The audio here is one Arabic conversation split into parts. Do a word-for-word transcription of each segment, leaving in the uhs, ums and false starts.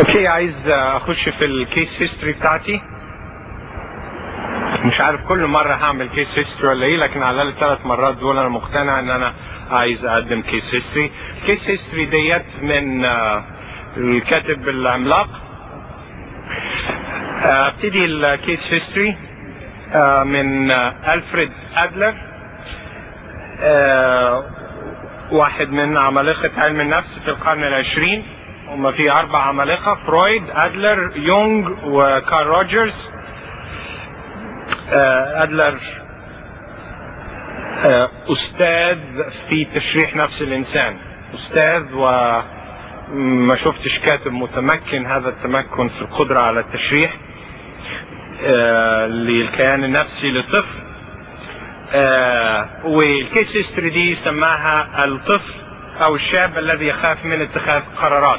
اوكي، عايز اخش في الكيس هيستوري بتاعتي. مش عارف كل مرة هعمل كيس هيستوري ولا ايه، لكن على الاقل ثلاث مرات دول انا مقتنع ان انا عايز اقدم كيس هيستوري. الكيس هيستوري ديت من الكاتب العملاق. ابتدي الكيس هيستوري من ألفريد أدلر، واحد من عمالقة علم النفس في القرن العشرين. هما في أربع عمالقة: فرويد، أدلر، يونغ، وكارل روجرز. أدلر أستاذ في تشريح نفس الإنسان، أستاذ، وما شفتش كاتب متمكن هذا التمكن في القدرة على التشريح للكيان النفسي للطفل. والكيس هيستوري دي سماها الطفل أو الشاب الذي يخاف من اتخاذ قرارات.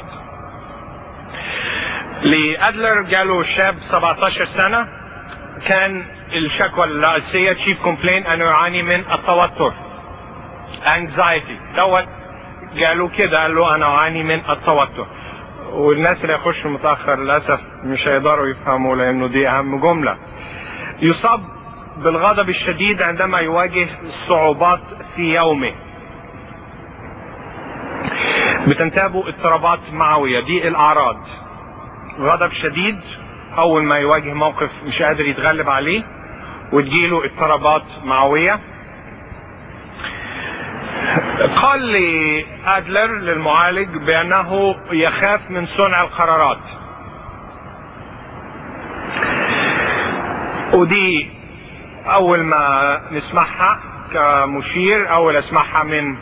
لأدلر جاله الشاب سبعة عشر سنة، كان الشكوى الرئيسية تشيف كومبلين انه يعاني من التوتر، anxiety. دوت قالوا كده، قال له انا اعاني من التوتر. والناس اللي يخشوا متاخر للاسف مش هيقدروا يفهموا، لانه دي اهم جمله. يصاب بالغضب الشديد عندما يواجه صعوبات في يومه. بتنتابه اضطرابات معويه، دي الاعراض: غضب شديد اول ما يواجه موقف مش قادر يتغلب عليه، وتجيله اضطرابات معوية. قال لي أدلر للمعالج بأنه يخاف من صنع القرارات، ودي أول ما نسمعها كمشير، أول أسمعها من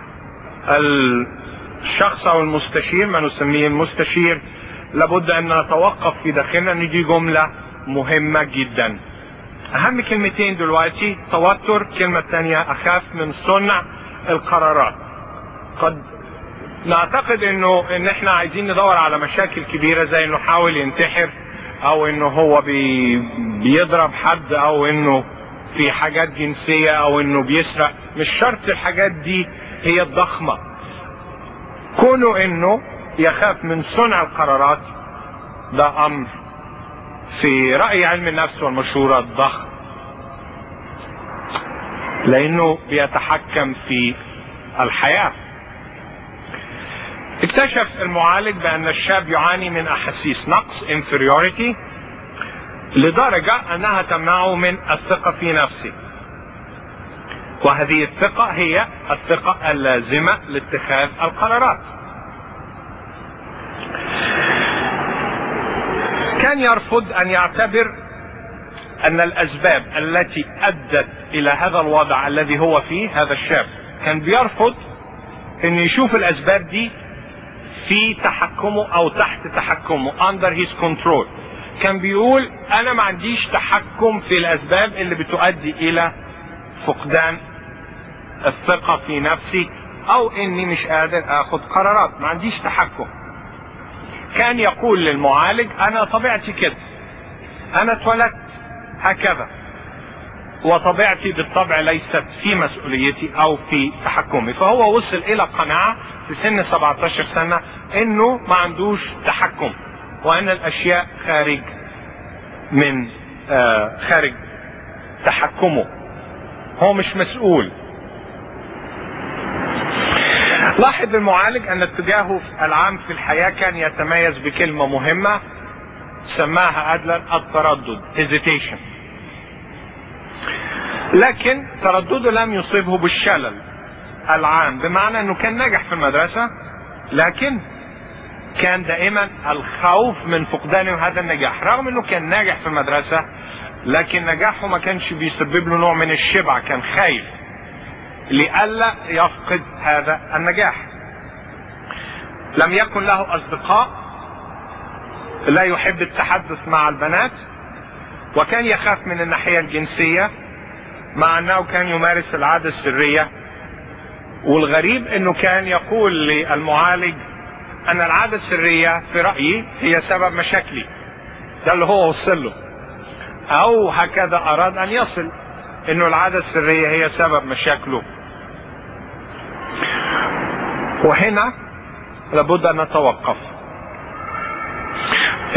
الشخص أو المستشير، ما نسميه المستشير، لابد أن نتوقف في داخلنا ان دي جملة مهمة جدا. أهم كلمتين دلوقتي: توتر، كلمة تانية أخاف من صنع القرارات. قد نعتقد انه ان احنا عايزين ندور على مشاكل كبيرة، زي انه حاول ينتحر، او انه هو بي بيضرب حد، او انه في حاجات جنسية، او انه بيسرق. مش شرط الحاجات دي هي الضخمة. كونه انه يخاف من صنع القرارات ده امر في رأي علم النفس والمشورة ضخم، لانه بيتحكم في الحياة. اكتشف المعالج بان الشاب يعاني من احاسيس نقص inferiority لدرجة انها تمنعه من الثقة في نفسه، وهذه الثقة هي الثقة اللازمة لاتخاذ القرارات. كان يرفض ان يعتبر ان الاسباب التي ادت الى هذا الوضع الذي هو فيه هذا الشاب، كان بيرفض ان يشوف الاسباب دي في تحكمه او تحت تحكمه under his control. كان بيقول انا ما عنديش تحكم في الاسباب اللي بتؤدي الى فقدان الثقة في نفسي، او اني مش قادر اخذ قرارات، ما عنديش تحكم. كان يقول للمعالج انا طبيعتي كده، انا اتولدت هكذا، وطبيعتي بالطبع ليست في مسؤوليتي او في تحكمي. فهو وصل الى قناعة في سن سبعة عشر سنة انه ما عندوش تحكم، وان الاشياء خارج من آه خارج تحكمه، هو مش مسؤول. لاحظ المعالج ان اتجاهه العام في الحياة كان يتميز بكلمة مهمة سماها أدلر التردد، hesitation. لكن تردده لم يصيبه بالشلل العام، بمعنى انه كان ناجح في المدرسة، لكن كان دائما الخوف من فقدانه هذا النجاح. رغم انه كان ناجح في المدرسة، لكن نجاحه ما كانش بيسبب له نوع من الشبع، كان خايف لئلا يفقد هذا النجاح. لم يكن له اصدقاء، لا يحب التحدث مع البنات، وكان يخاف من الناحية الجنسية، مع انه كان يمارس العادة السرية. والغريب انه كان يقول للمعالج ان العادة السرية في رأيي هي سبب مشاكلي. ده اللي هو وصل له، او هكذا اراد ان يصل، انه العادة السرية هي سبب مشاكله. وهنا لابد ان نتوقف.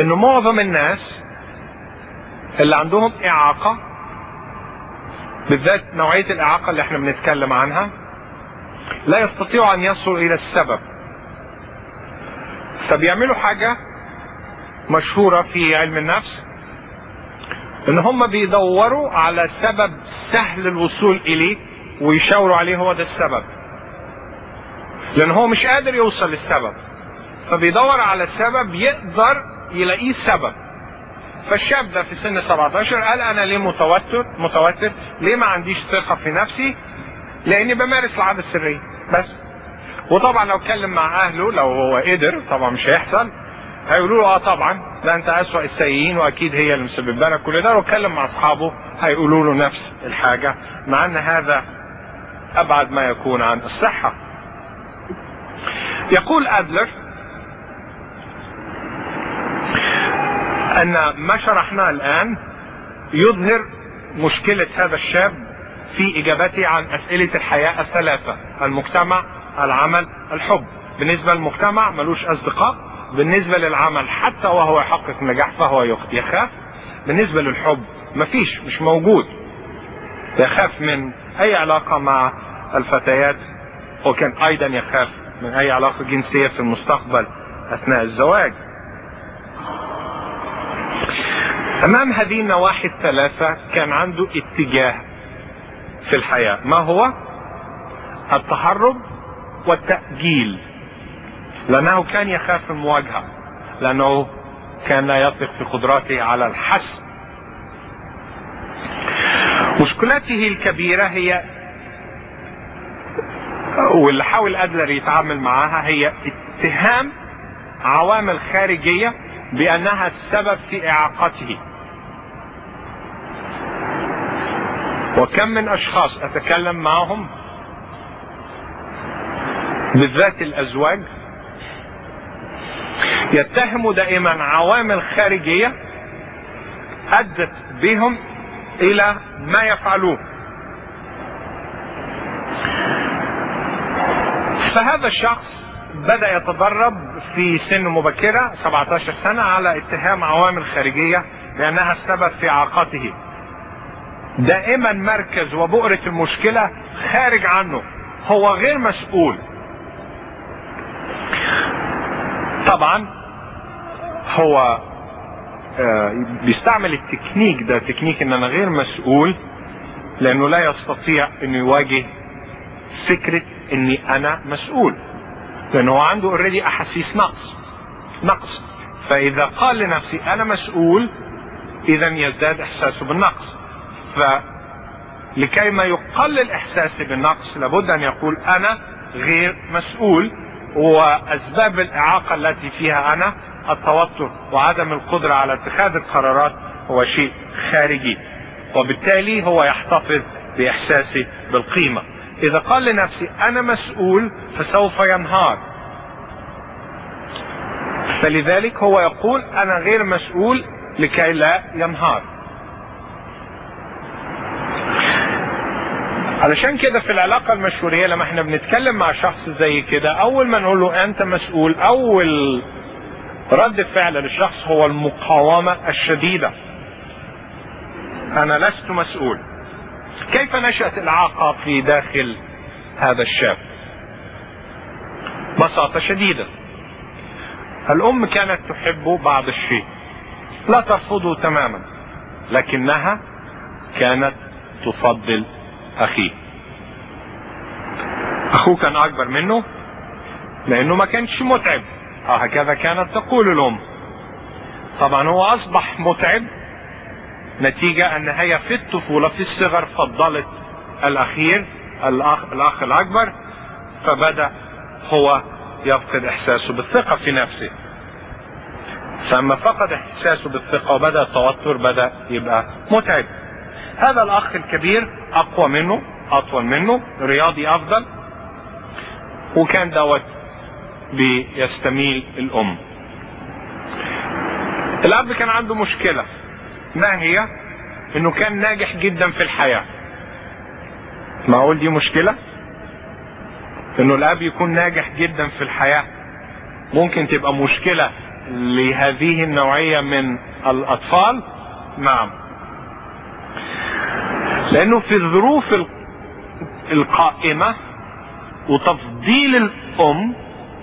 انه معظم الناس اللي عندهم اعاقة، بالذات نوعية الاعاقة اللي احنا بنتكلم عنها، لا يستطيعوا ان يصلوا الى السبب، فبيعملوا حاجة مشهورة في علم النفس، ان هم بيدوروا على سبب سهل الوصول اليه ويشاوروا عليه هو ده السبب، لان هو مش قادر يوصل للسبب، فبيدور على سبب يقدر يلاقيه سبب. فالشاب ده في سن سبعة عشر قال انا ليه متوتر متوتر ليه ما عنديش ثقة في نفسي؟ لاني بمارس العادة السرية بس. وطبعا لو اتكلم مع اهله، لو هو قدر، طبعا مش هيحصل، هيقولوا له اه طبعا ده انت اسوأ السيئين واكيد هي اللي مسببه لك كل ده. لو اتكلم مع اصحابه هيقولوا له نفس الحاجة، مع ان هذا ابعد ما يكون عن الصحة. يقول أدلر ان ما شرحناه الان يظهر مشكلة هذا الشاب في اجابته عن اسئلة الحياة الثلاثة: المجتمع، العمل، الحب. بالنسبة للمجتمع ملوش اصدقاء، بالنسبة للعمل حتى وهو يحقق نجاح فهو يخاف، بالنسبة للحب مفيش، مش موجود، يخاف من اي علاقة مع الفتيات، وكان ايضا يخاف من اي علاقة جنسية في المستقبل اثناء الزواج. امام هذه النواحي الثلاثة كان عنده اتجاه في الحياة، ما هو؟ التهرب والتأجيل، لانه كان يخاف المواجهة، لانه كان لا يثق في قدراته على الحسم. مشكلته الكبيرة هي، واللي حاول أدلر يتعامل معها، هي اتهام عوامل خارجية بأنها السبب في إعاقته. وكم من أشخاص أتكلم معهم، بالذات الأزواج، يتهموا دائما عوامل خارجية أدت بهم إلى ما يفعلوه. فهذا الشخص بدأ يتدرب في سن مبكرة سبعة عشر سنة على اتهام عوامل خارجية لأنها السبب في إعاقته. دائما مركز وبؤرة المشكلة خارج عنه، هو غير مسؤول. طبعا هو بيستعمل التكنيك ده، تكنيك ان انا غير مسؤول، لانه لا يستطيع انه يواجه فكرة اني انا مسؤول، لانه هو عنده اوريدي احاسيس نقص نقص فاذا قال لنفسي انا مسؤول اذا يزداد احساسه بالنقص. فلكي ما يقلل احساسي بالنقص لابد ان يقول انا غير مسؤول، واسباب الاعاقة التي فيها انا التوتر وعدم القدرة على اتخاذ القرارات هو شيء خارجي، وبالتالي هو يحتفظ باحساسي بالقيمة. اذا قال لنفسي انا مسؤول فسوف ينهار، فلذلك هو يقول انا غير مسؤول لكي لا ينهار. علشان كده في العلاقة المشهورية لما احنا بنتكلم مع شخص زي كده، اول ما نقول له انت مسؤول، اول رد فعل للشخص هو المقاومة الشديدة، انا لست مسؤول. كيف نشأت الإعاقة في داخل هذا الشاب؟ ببساطة شديدة، الأم كانت تحب بعض الشيء، لا ترفضه تماما، لكنها كانت تفضل أخيه. أخوه كان أكبر منه لأنه ما كانش متعب، هكذا كانت تقول الأم. طبعا هو أصبح متعب نتيجة أن هي في الطفولة في الصغر فضلت الأخير الأخ, الأخ الأكبر، فبدأ هو يفقد إحساسه بالثقة في نفسه. فلما فقد إحساسه بالثقة وبدأ التوتر بدأ يبقى متعب. هذا الأخ الكبير أقوى منه، أطول منه، رياضي أفضل، وكان دوت بيستميل الأم. الأب كان عنده مشكلة، ما هي؟ إنه كان ناجح جدا في الحياة. ما أقول دي مشكلة؟ إنه الأب يكون ناجح جدا في الحياة. ممكن تبقى مشكلة لهذه النوعية من الاطفال؟ نعم، لانه في الظروف القائمة وتفضيل الام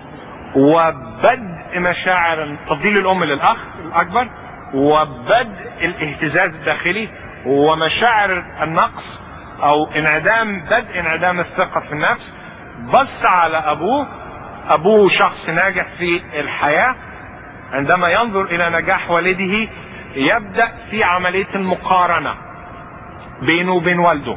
وبدء مشاعر تفضيل الام للاخ الاكبر وبدء الاهتزاز الداخلي ومشاعر النقص او انعدام بدء انعدام الثقة في النفس، بص على ابوه. ابوه شخص ناجح في الحياة، عندما ينظر الى نجاح والده يبدأ في عملية المقارنة بينه وبين والده.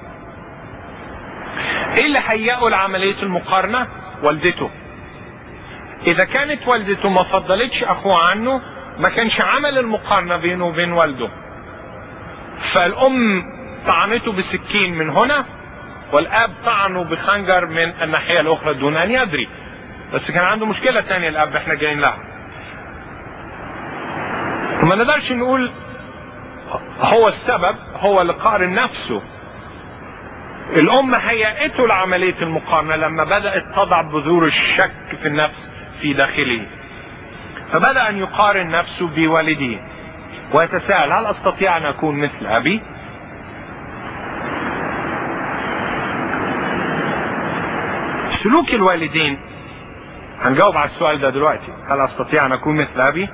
ايه اللي هيئه لعملية المقارنة؟ والدته. اذا كانت والدته ما فضلتش اخوه عنه ما كانش عمل المقارنة بينه وبين والده. فالام طعنته بسكين من هنا والاب طعنه بخنجر من الناحية الاخرى دون ان يدري، بس كان عنده مشكلة تانية الاب احنا جايين لها. ما نقدرش نقول هو السبب، هو اللي قارن نفسه. الام هيئته لعملية المقارنة لما بدأت تضع بذور الشك في النفس في داخله، فبدأ ان يقارن نفسه بوالده ويتساءل هل استطيع ان اكون مثل ابي؟ سلوك الوالدين، هنجاوب على السؤال ده دلوقتي، هل استطيع ان اكون مثل ابي؟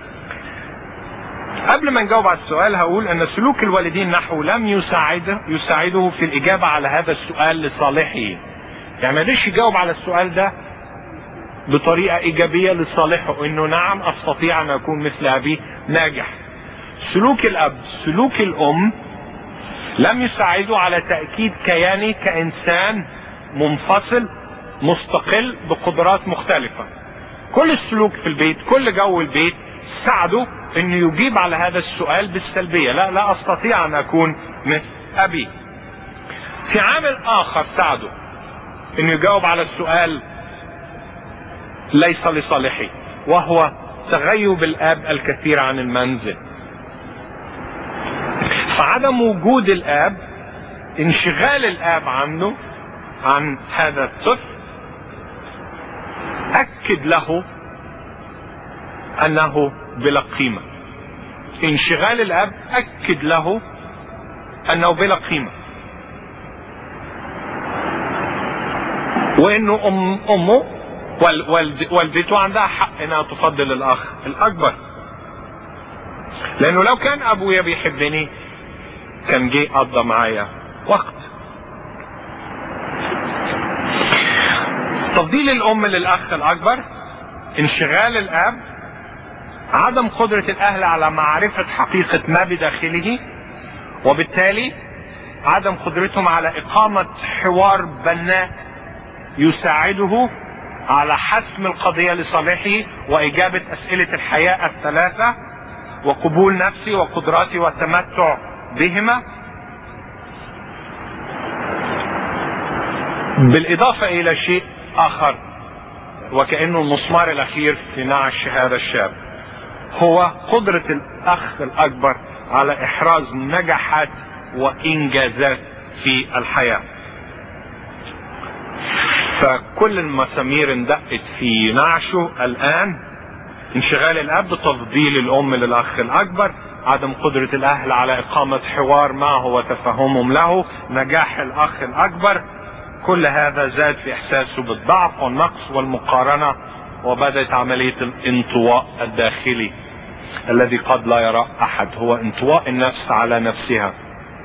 قبل ما نجاوب على السؤال هقول ان سلوك الوالدين نحوه لم يساعده يساعده في الاجابة على هذا السؤال لصالحه. يعني ما قدرش يجاوب على السؤال ده بطريقة ايجابية لصالحه انه نعم استطيع ان اكون مثل ابي ناجح. سلوك الاب سلوك الام لم يساعده على تأكيد كيانه كإنسان منفصل مستقل بقدرات مختلفة. كل السلوك في البيت كل جو البيت ساعده انه يجيب على هذا السؤال بالسلبية، لا لا استطيع ان اكون مثل ابي. في عامل اخر ساعده انه يجاوب على السؤال ليس لصالحه، وهو تغيب الاب الكثير عن المنزل. فعدم وجود الاب، انشغال الاب عنه عن هذا الطفل، اكد له انه بلا قيمة. انشغال الاب اكد له انه بلا قيمة، وانه أم امه والدته عندها حق انها تفضل الاخ الاكبر. لانه لو كان ابويا بيحبني كان جه قضى معايا وقت. تفضيل الام للاخ الاكبر، انشغال الاب، عدم قدرة الاهل على معرفة حقيقة ما بداخله، وبالتالي عدم قدرتهم على اقامة حوار بناء يساعده على حسم القضية لصالحه واجابة اسئلة الحياة الثلاثة وقبول نفسي وقدراتي والتمتع بهما. بالاضافة الى شيء اخر وكأنه المسمار الاخير في نعش هذا الشاب، هو قدرة الاخ الاكبر على احراز نجاحات وانجازات في الحياة. فكل المسامير اندقت في نعشه الان. انشغال الاب بتفضيل الام للاخ الاكبر، عدم قدرة الاهل على اقامة حوار معه وتفهمهم له، نجاح الاخ الاكبر، كل هذا زاد في احساسه بالضعف والنقص والمقارنة، وبدأت عملية الانطواء الداخلي الذي قد لا يرى احد، هو انطواء النفس على نفسها.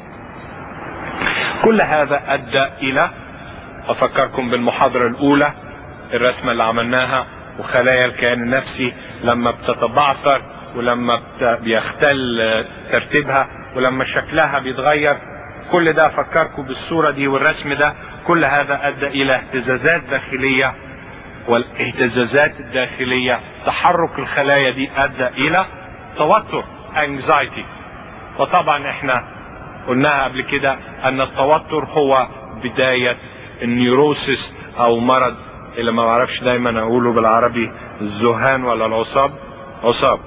كل هذا ادى الى، افكركم بالمحاضرة الاولى، الرسمة اللي عملناها وخلايا الكيان النفسي لما بتتبعثر ولما بيختل ترتيبها ولما شكلها بيتغير، كل ده افكركم بالصورة دي والرسم ده. كل هذا ادى الى اهتزازات داخلية، والاهتزازات الداخلية تحرك الخلايا دي ادى الى توتر anxiety. وطبعا احنا قلناها قبل كده ان التوتر هو بداية النيوروسيس او مرض اللي ما بعرفش دايما اقوله بالعربي الذهان ولا العصاب، عصاب.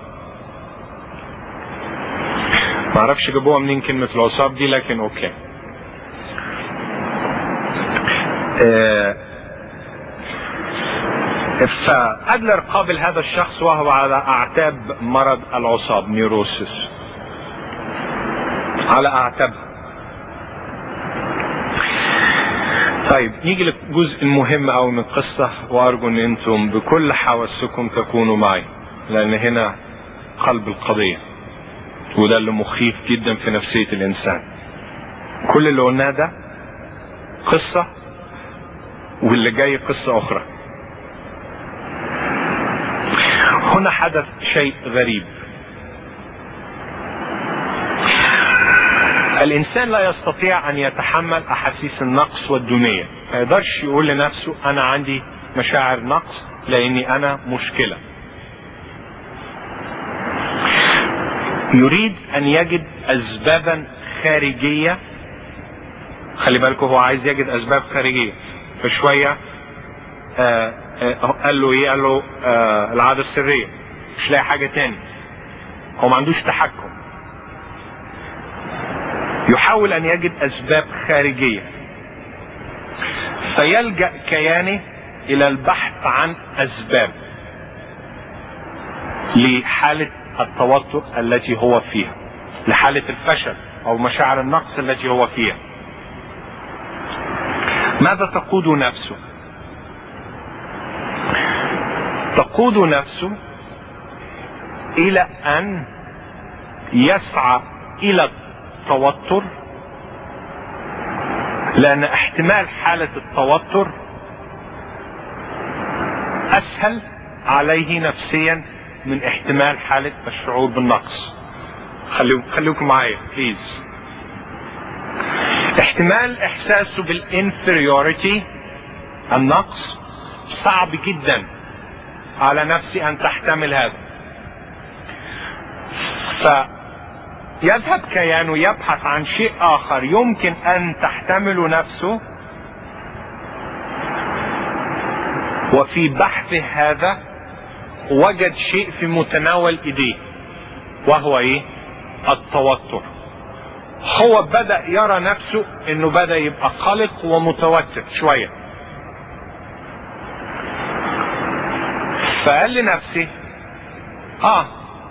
ما اعرفش جابوها منين كلمة العصاب دي، لكن اوكي. اه فأدلر قابل هذا الشخص وهو على أعتاب مرض العصاب، نيروسيس، على أعتابها. طيب نيجي للجزء المهم أوي من القصة، وأرجو أن أنتم بكل حواسكم تكونوا معي، لأن هنا قلب القضية، وده اللي مخيف جدا في نفسية الإنسان. كل اللي قلناه ده قصة، واللي جاي قصة أخرى. هنا حدث شيء غريب. الإنسان لا يستطيع أن يتحمل أحاسيس النقص والدونية، ما يقدرش يقول لنفسه أنا عندي مشاعر نقص لأني أنا مشكلة. يريد أن يجد أسبابا خارجية. خلي بالكم، هو عايز يجد أسباب خارجية. فشوية آه آه قال له إيه؟ قال له آه العادة السرية، مش لاقي حاجة تاني. هو ما عندوش تحكم، يحاول أن يجد أسباب خارجية، فيلجأ كيانه إلى البحث عن أسباب لحالة التوتر التي هو فيها، لحالة الفشل أو مشاعر النقص التي هو فيها. ماذا تقود نفسه؟ تقود نفسه إلى أن يسعى إلى التوتر، لأن احتمال حالة التوتر أسهل عليه نفسيا من احتمال حالة الشعور بالنقص. خليكم معايا بليز. احتمال احساسه بالانفيريوريتي، النقص، صعب جدا على نفسي ان تحتمل هذا. فيذهب كيانه يبحث عن شيء اخر يمكن ان تحتمل نفسه، وفي بحث هذا وجد شيء في متناول ايديه، وهو ايه؟ التوتر. هو بدأ يرى نفسه انه بدأ يبقى قلق ومتوتر شوية، فقال لنفسه اه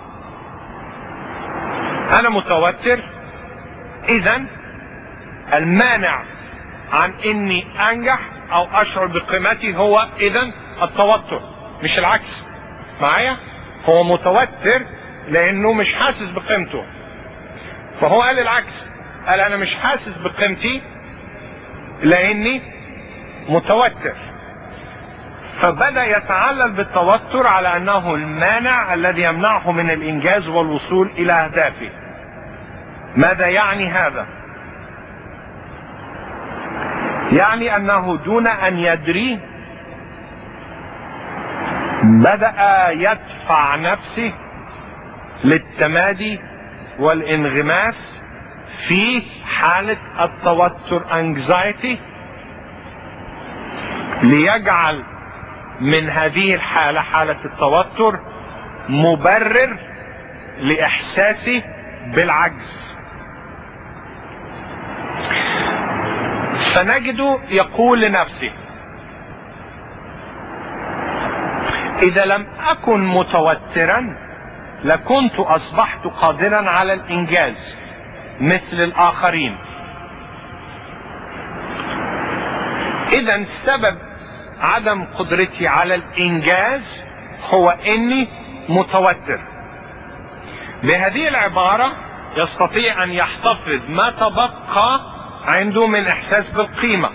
انا متوتر، اذا المانع عن اني انجح او اشعر بقيمتي هو اذا التوتر، مش العكس. معايا؟ هو متوتر لانه مش حاسس بقيمته، فهو قال العكس، قال انا مش حاسس بقيمتي لاني متوتر. فبدأ يتعلل بالتوتر على انه المانع الذي يمنعه من الانجاز والوصول الى اهدافه. ماذا يعني هذا؟ يعني انه دون ان يدري بدأ يدفع نفسه للتمادي والانغماس في حالة التوتر anxiety، ليجعل من هذه الحالة، حالة التوتر، مبرر لإحساسه بالعجز. فنجده يقول لنفسه إذا لم أكن متوترا لكنت أصبحت قادرا على الإنجاز مثل الآخرين. إذا سبب عدم قدرتي على الإنجاز هو إني متوتر. بهذه العبارة يستطيع أن يحتفظ ما تبقى عنده من إحساس بالقيمة.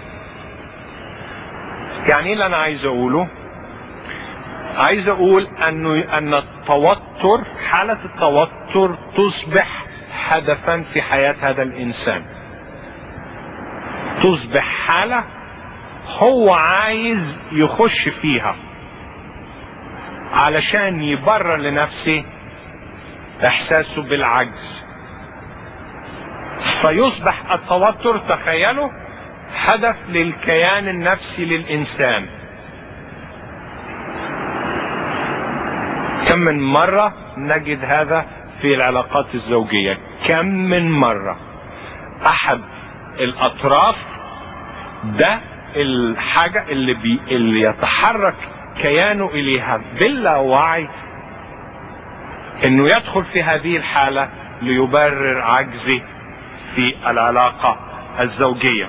يعني اللي أنا عايز أقوله، عايز أقول أنه أن التوتر، حالة التوتر تصبح هدفا في حياة هذا الإنسان، تصبح حالة هو عايز يخش فيها علشان يبرر لنفسه احساسه بالعجز. فيصبح التوتر، تخيلوا، هدف للكيان النفسي للإنسان. كم من مرة نجد هذا في العلاقات الزوجية؟ كم من مرة أحد الأطراف ده الحاجة اللي, بي اللي يتحرك كيانه إليها باللاوعي انه يدخل في هذه الحالة ليبرر عجزه في العلاقة الزوجية.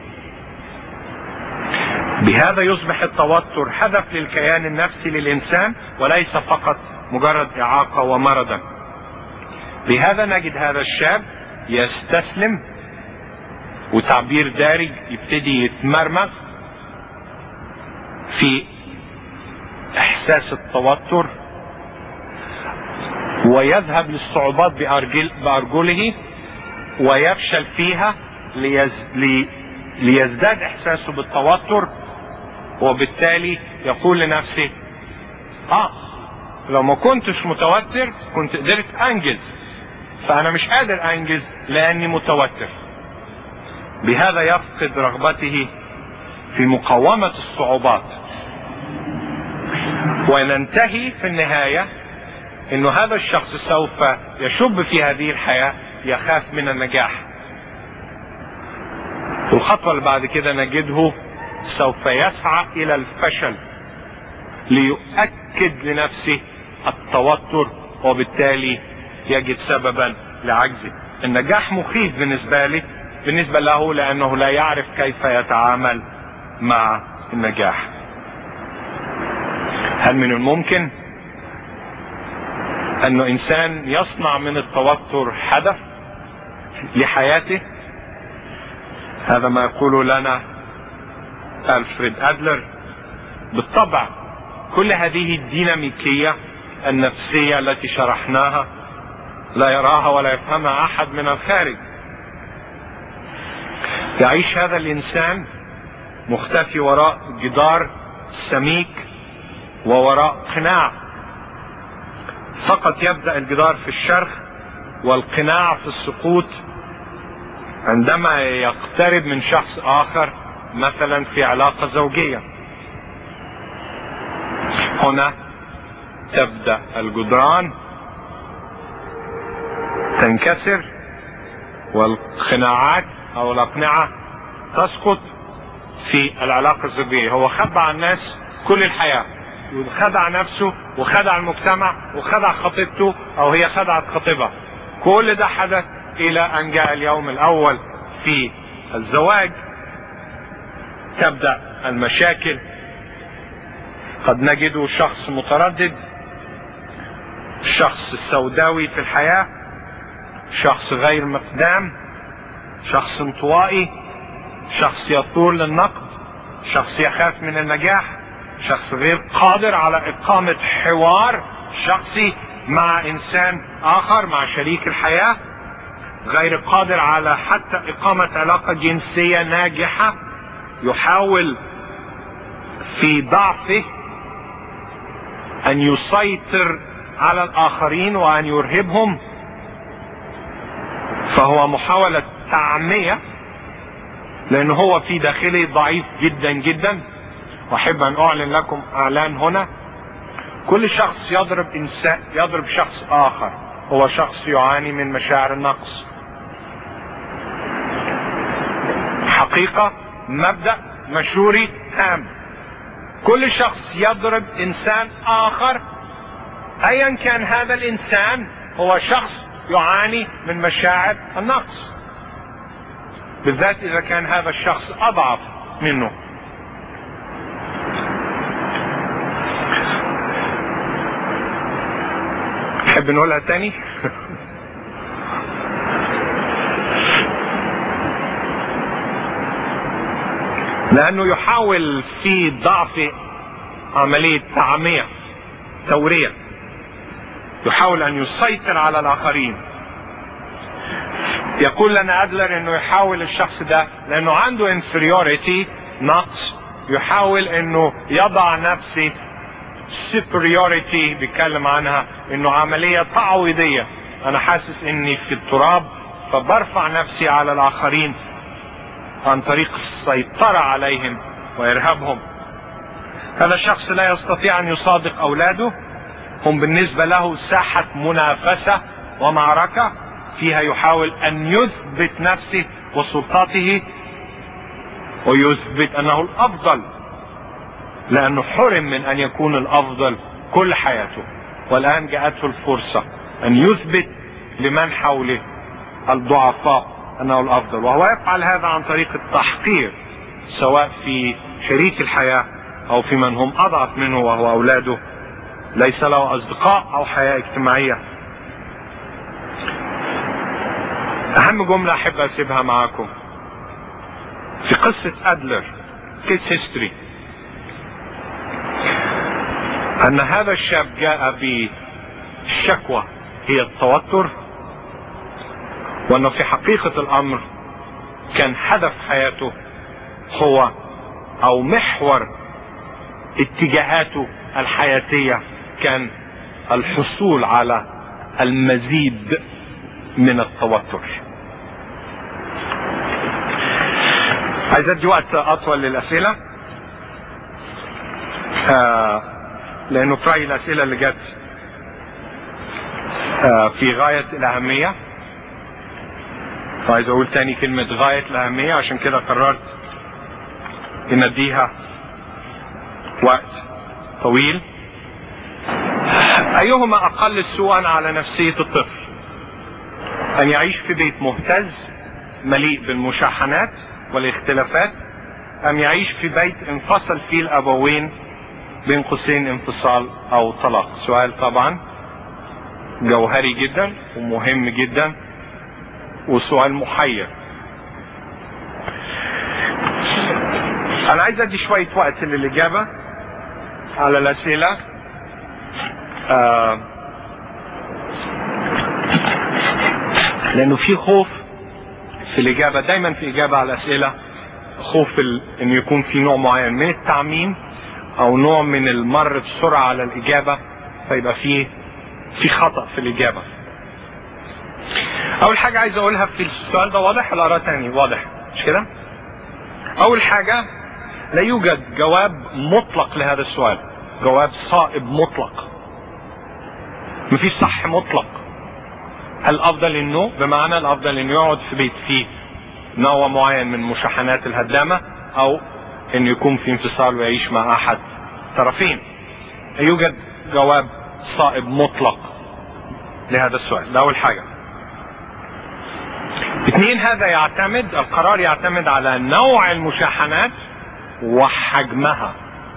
بهذا يصبح التوتر هدف للكيان النفسي للإنسان وليس فقط مجرد إعاقة ومرضا. بهذا نجد هذا الشاب يستسلم، وتعبير دارج يبتدي يتمرمغ في إحساس التوتر، ويذهب للصعوبات بأرجل بأرجله ويفشل فيها ليز... لي... ليزداد إحساسه بالتوتر، وبالتالي يقول لنفسه اه لو ما كنتش متوتر كنت قدرت انجز، فانا مش قادر انجز لاني متوتر. بهذا يفقد رغبته في مقاومة الصعوبات، وننتهي في النهاية انه هذا الشخص سوف يشب في هذه الحياة، يخاف من النجاح. الخطوة اللي بعد كده نجده سوف يسعى الى الفشل ليؤكد لنفسه التوتر، وبالتالي يجد سببا لعجزه. النجاح مخيف بالنسبة له بالنسبة له لانه لا يعرف كيف يتعامل مع النجاح. هل من الممكن انه انسان يصنع من التوتر هدف لحياته؟ هذا ما يقول لنا ألفريد أدلر. بالطبع كل هذه الديناميكية النفسية التي شرحناها لا يراها ولا يفهمها أحد من الخارج. يعيش هذا الإنسان مختفي وراء جدار سميك ووراء قناع. فقط يبدأ الجدار في الشرخ والقناع في السقوط عندما يقترب من شخص آخر، مثلا في علاقة زوجية. هنا تبدأ الجدران تنكسر والقناعات أو الأقنعة تسقط في العلاقة الزوجية. هو خدع الناس كل الحياة، خدع نفسه وخدع المجتمع وخدع خطيبته أو هي خدعت خطيبها. كل ده حدث إلى أن جاء اليوم الأول في الزواج. تبدأ المشاكل. قد نجد شخص متردد، شخص سوداوي في الحياة، شخص غير مقدام، شخص انطوائي، شخص يثور للنقد، شخص يخاف من النجاح، شخص غير قادر على إقامة حوار شخصي مع إنسان آخر، مع شريك الحياة، غير قادر على حتى إقامة علاقة جنسية ناجحة. يحاول في ضعفه أن يسيطر على الآخرين وأن يرهبهم، فهو محاولة تعمية لأنه هو في داخله ضعيف جدا جدا. وأحب أن أعلن لكم إعلان هنا: كل شخص يضرب إنسان يضرب شخص آخر هو شخص يعاني من مشاعر النقص. حقيقة، مبدأ مشوري هام. كل شخص يضرب إنسان آخر أيا كان هذا الإنسان هو شخص يعاني من مشاعر النقص، بالذات إذا كان هذا الشخص أضعف منه. تحب نقولها تاني؟ لأنه يحاول في ضعف عملية تعمية ثورية، يحاول أن يسيطر على الآخرين. يقول لنا أدلر أنه يحاول الشخص ده لأنه عنده inferiority نقص، يحاول أنه يضع نفسه superiority، بيتكلم عنها أنه عملية تعويضية. أنا حاسس أني في التراب فبرفع نفسي على الآخرين عن طريق السيطرة عليهم وإرهابهم. هذا الشخص لا يستطيع أن يصادق أولاده، هم بالنسبة له ساحة منافسة ومعركة فيها يحاول أن يثبت نفسه وسلطاته ويثبت أنه الأفضل لأنه حرم من أن يكون الأفضل كل حياته، والآن جاءته الفرصة أن يثبت لمن حوله الضعفاء أنه الأفضل، وهو يفعل هذا عن طريق التحقير سواء في شريك الحياة أو في من هم أضعف منه وهو أولاده، ليس له أصدقاء أو حياة اجتماعية. أهم جملة أحب أسيبها معكم في قصة أدلر كيس هيستوري، أن هذا الشاب جاء بشكوى هي التوتر، وأنه في حقيقة الأمر كان هدف حياته هو أو محور اتجاهاته الحياتية كان الحصول على المزيد من التوتر. عايز ادي وقت اطول للاسئله، آه لانه في رايي الاسئله اللي جت آه في غايه الاهميه، وعايز اقول تاني كلمه غايه الاهميه، عشان كده قررت ان اديها وقت طويل. ايهما اقل سوءا على نفسيه الطفل؟ ان يعيش في بيت مهتز مليء بالمشاحنات والاختلافات، ام يعيش في بيت انفصل فيه الابوين بين قوسين انفصال او طلاق؟ سؤال طبعا جوهري جدا ومهم جدا وسؤال محير. انا عايز ادي شوية وقت للاجابة على الاسئلة، آه لانه في خوف في الاجابة، دايما في اجابة على الاسئلة خوف ان يكون في نوع معين من التعميم او نوع من المر بسرعة على الاجابة، فيبقى فيه في خطأ في الاجابة. اول حاجة عايز اقولها في السؤال ده، واضح ولا اقرا تاني؟ واضح مش كده؟ اول حاجة، لا يوجد جواب مطلق لهذا السؤال، جواب صائب مطلق، مفيش صح مطلق. الافضل انه، بمعنى الافضل انه يقعد في بيت فيه نوع معين من مشاحنات الهدامة، او انه يكون في انفصال ويعيش مع احد طرفين. لا يوجد جواب صائب مطلق لهذا السؤال، ده اول حاجة. اثنين، هذا يعتمد، القرار يعتمد على نوع المشاحنات وحجمها،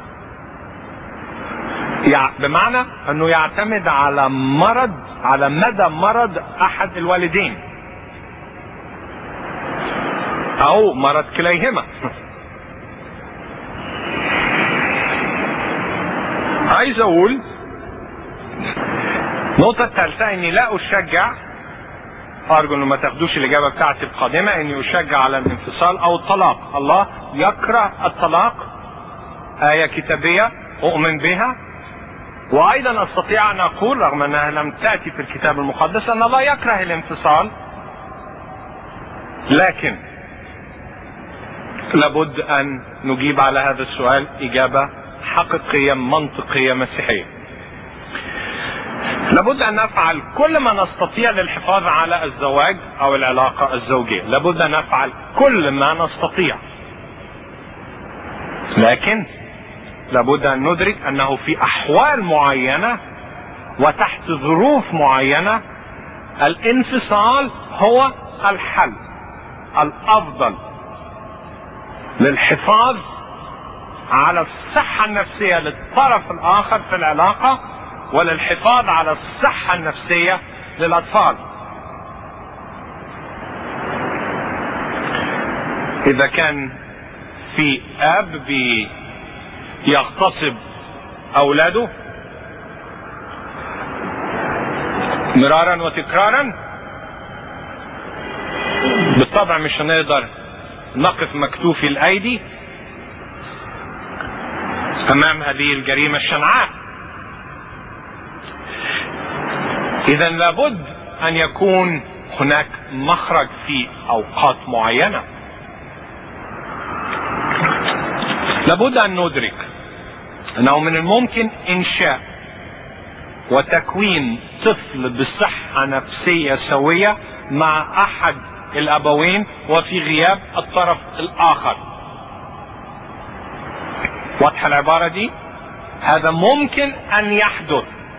يعني بمعنى انه يعتمد على مرض، على مدى مرض احد الوالدين او مرض كليهما. عايز اقول النقطة الثالثة اني لا اشجع، ارجو انه ما تاخدوش الاجابة بتاعتي القادمة اني اشجع على الانفصال او الطلاق. الله يكره الطلاق، آية كتابية اؤمن بها، وايضا استطيع ان اقول رغم انها لم تأتي في الكتاب المقدس ان الله يكره الانفصال، لكن لابد ان نجيب على هذا السؤال اجابة حقيقية منطقية مسيحية. لابد ان نفعل كل ما نستطيع للحفاظ على الزواج او العلاقة الزوجية، لابد ان نفعل كل ما نستطيع، لكن لابد ان ندرك انه في احوال معينة وتحت ظروف معينة الانفصال هو الحل الافضل للحفاظ على الصحة النفسية للطرف الاخر في العلاقة، وللحفاظ على الصحة النفسية للاطفال. اذا كان في اب بيغتصب اولاده مرارا وتكرارا، بالطبع مش هنقدر نقف مكتوفي الايدي امام هذه الجريمة الشنعاء. اذا لابد ان يكون هناك مخرج في اوقات معينة. لابد ان ندرك انه من الممكن انشاء وتكوين طفل بصحة نفسية سوية مع احد الابوين وفي غياب الطرف الاخر، واضحة العبارة دي؟ هذا ممكن ان يحدث،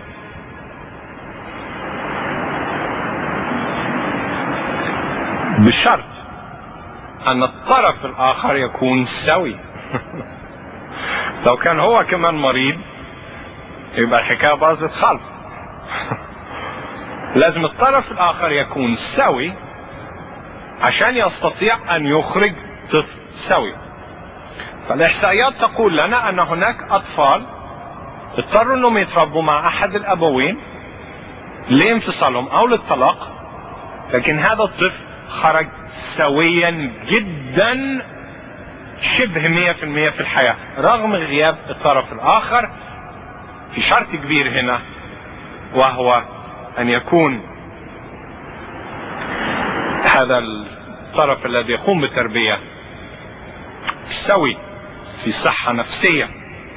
بشرط ان الطرف الاخر يكون سوي. لو كان هو كمان مريض يبقى الحكاية باظت خالص. لازم الطرف الاخر يكون سوي عشان يستطيع ان يخرج طفل سوي. فالاحصائيات تقول لنا ان هناك اطفال اضطروا انهم يتربوا مع احد الابوين لانفصالهم او للطلاق، لكن هذا الطفل خرج سويا جدا شبه مية في المية في الحياة رغم غياب الطرف الاخر، في شرط كبير هنا، وهو ان يكون هذا الطرف الذي يقوم بالتربية سوي في صحة نفسية.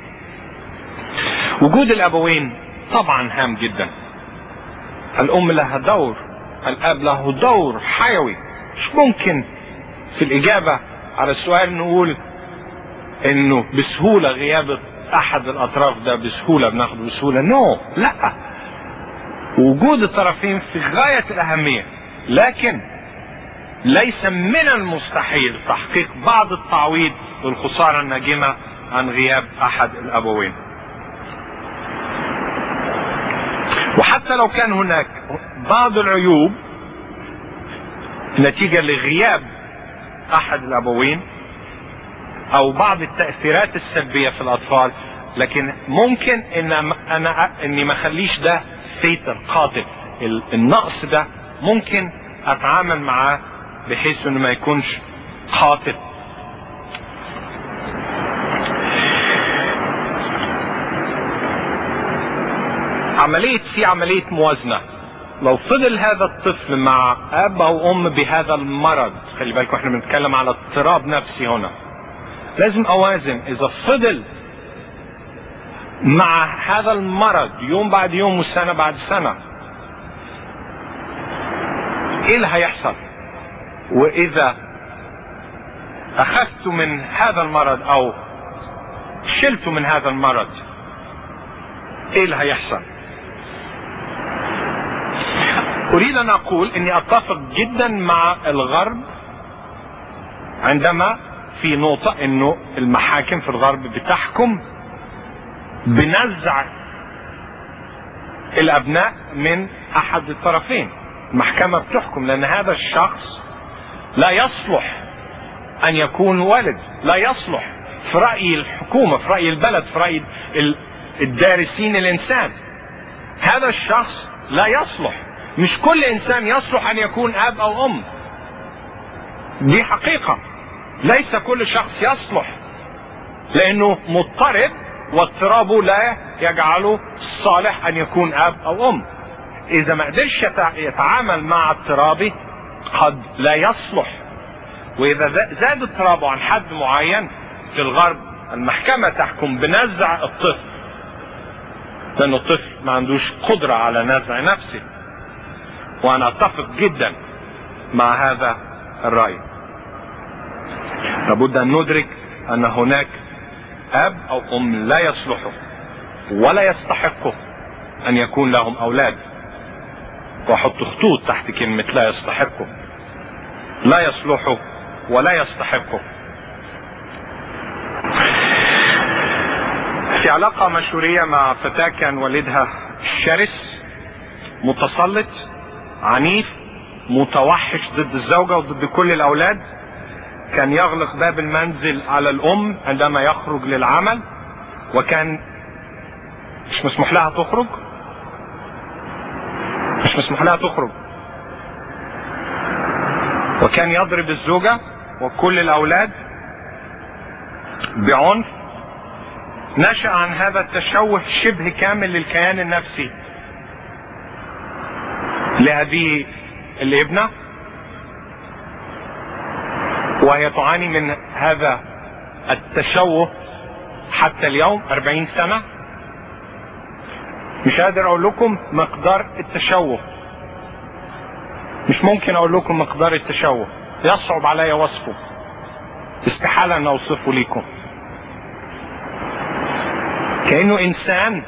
وجود الابوين طبعا هام جدا. الام لها دور، الاب له دور حيوي. مش ممكن في الاجابة على السؤال نقول انه بسهولة غياب احد الاطراف ده بسهولة بناخده بسهولة. نو no. لا، وجود الطرفين في غاية الاهمية، لكن ليس من المستحيل تحقيق بعض التعويض للخسارة الناجمة عن غياب احد الابوين. وحتى لو كان هناك بعض العيوب نتيجة لغياب احد الابوين او بعض التأثيرات السلبية في الاطفال، لكن ممكن ان انا اني ما اخليش ده فيتر قاتل. النقص ده ممكن اتعامل معاه بحيث انه ما يكونش قاتل. عملية في عملية موازنة. لو فضل هذا الطفل مع اب او ام بهذا المرض، خلي بالكم احنا بنتكلم على اضطراب نفسي هنا، لازم اوازن. اذا فضل مع هذا المرض يوم بعد يوم وسنة بعد سنة، ايه اللي هيحصل؟ واذا اخذت من هذا المرض او شلت من هذا المرض، ايه اللي هيحصل؟ اريد ان اقول اني اتفق جدا مع الغرب عندما في نقطة انه المحاكم في الغرب بتحكم بنزع الابناء من احد الطرفين. المحكمة بتحكم لان هذا الشخص لا يصلح ان يكون والد، لا يصلح في رأي الحكومة، في رأي البلد، في رأي الدارسين الانسان. هذا الشخص لا يصلح. مش كل انسان يصلح ان يكون اب او ام، دي حقيقة. ليس كل شخص يصلح لانه مضطرب، واضطرابه لا يجعله صالح ان يكون اب او ام. اذا ما قدرش يتعامل مع اضطرابه قد لا يصلح. واذا زاد اضطرابه عن حد معين في الغرب، المحكمة تحكم بنزع الطفل، لان الطفل ما عندوش قدرة على نزع نفسه. وانا اتفق جدا مع هذا الرأي. لابد ان ندرك ان هناك اب او ام لا يصلحوا ولا يستحقوا ان يكون لهم اولاد. واحط خطوط تحت كلمة لا يستحقوا. لا يصلحوا ولا يستحقوا. في علاقة مشهورية مع فتاة كان والدها شرس، متسلط، عنيف، متوحش ضد الزوجة وضد كل الاولاد. كان يغلق باب المنزل على الام عندما يخرج للعمل، وكان مش مسموح لها تخرج، مش مسموح لها تخرج. وكان يضرب الزوجة وكل الاولاد بعنف. نشأ عن هذا التشوه شبه كامل للكيان النفسي لهذه الابنة، وهي تعاني من هذا التشوه حتى اليوم أربعين سنة. مش قادر اقول لكم مقدار التشوه، مش ممكن اقول لكم مقدار التشوه، يصعب علي وصفه، استحالة ان اوصفه لكم. كأنه انسان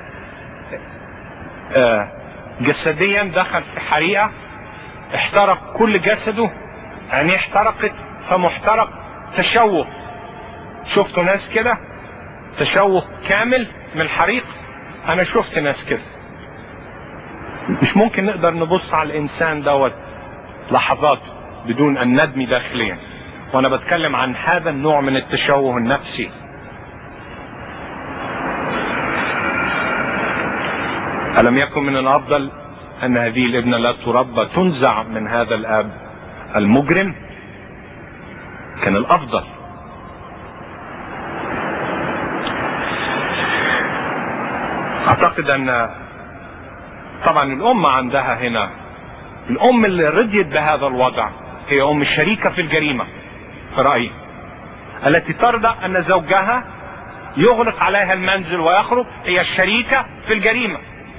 جسديا دخل في حريقة، احترق كل جسده، يعني احترقت فمحترق تشوه. شفتوا ناس كده تشوه كامل من الحريق؟ انا شفت ناس كده. مش ممكن نقدر نبص على الانسان دوت لحظات بدون ان ندمي داخليا، وانا بتكلم عن هذا النوع من التشوه النفسي. ألم يكن من الأفضل أن هذه الابنة لا تربى، تنزع من هذا الأب المجرم؟ كان الأفضل. أعتقد أن طبعا الأم عندها هنا، الأم اللي رضيت بهذا الوضع هي أم الشريكة في الجريمة في رأيي، التي ترضى أن زوجها يغلق عليها المنزل ويخرج، هي الشريكة في الجريمة.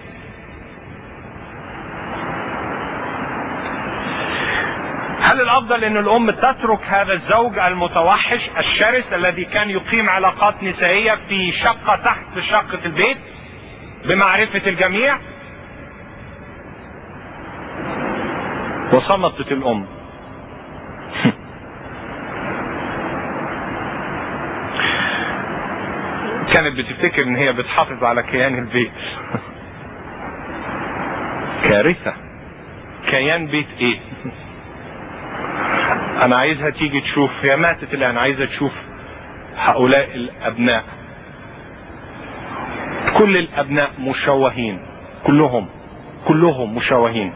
هل الافضل ان الام تترك هذا الزوج المتوحش الشرس الذي كان يقيم علاقات نسائية في شقة تحت شقة البيت بمعرفة الجميع؟ وصمتت الام. كانت بتفتكر ان هي بتحافظ على كيان البيت. كارثة. كيان بيت ايه؟ انا عايزها تيجي تشوف، هي ماتت الان، عايزة تشوف هؤلاء الابناء، كل الابناء مشوهين، كلهم كلهم مشوهين،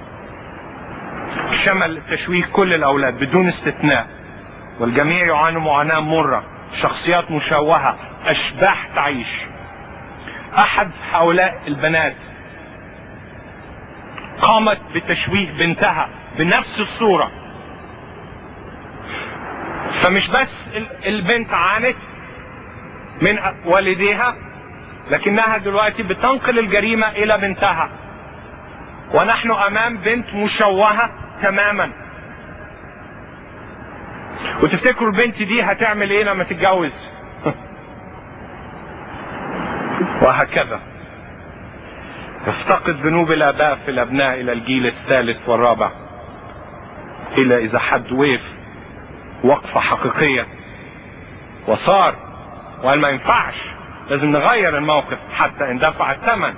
شمل تشويه كل الاولاد بدون استثناء، والجميع يعانوا معاناة مرة، شخصيات مشوهة، اشباح تعيش. احد هؤلاء البنات قامت بتشويه بنتها بنفس الصورة. فمش بس البنت عانت من والديها، لكنها دلوقتي بتنقل الجريمة الى بنتها، ونحن امام بنت مشوهة تماما. وتفتكروا البنت دي هتعمل ايه لما تتجوز؟ وهكذا يفتقد ذنوب الاباء في الابناء الى الجيل الثالث والرابع، الى اذا حد وقف وقفة حقيقية وصار وقال ما ينفعش، لازم نغير الموقف حتى ان دفع الثمن.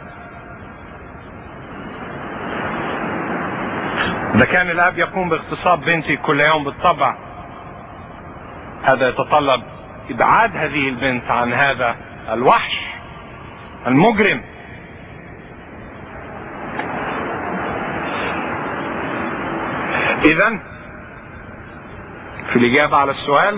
اذا كان الاب يقوم باغتصاب بنتي كل يوم بالطبع، هذا يتطلب ابعاد هذه البنت عن هذا الوحش المجرم. اذا في الاجابة على السؤال،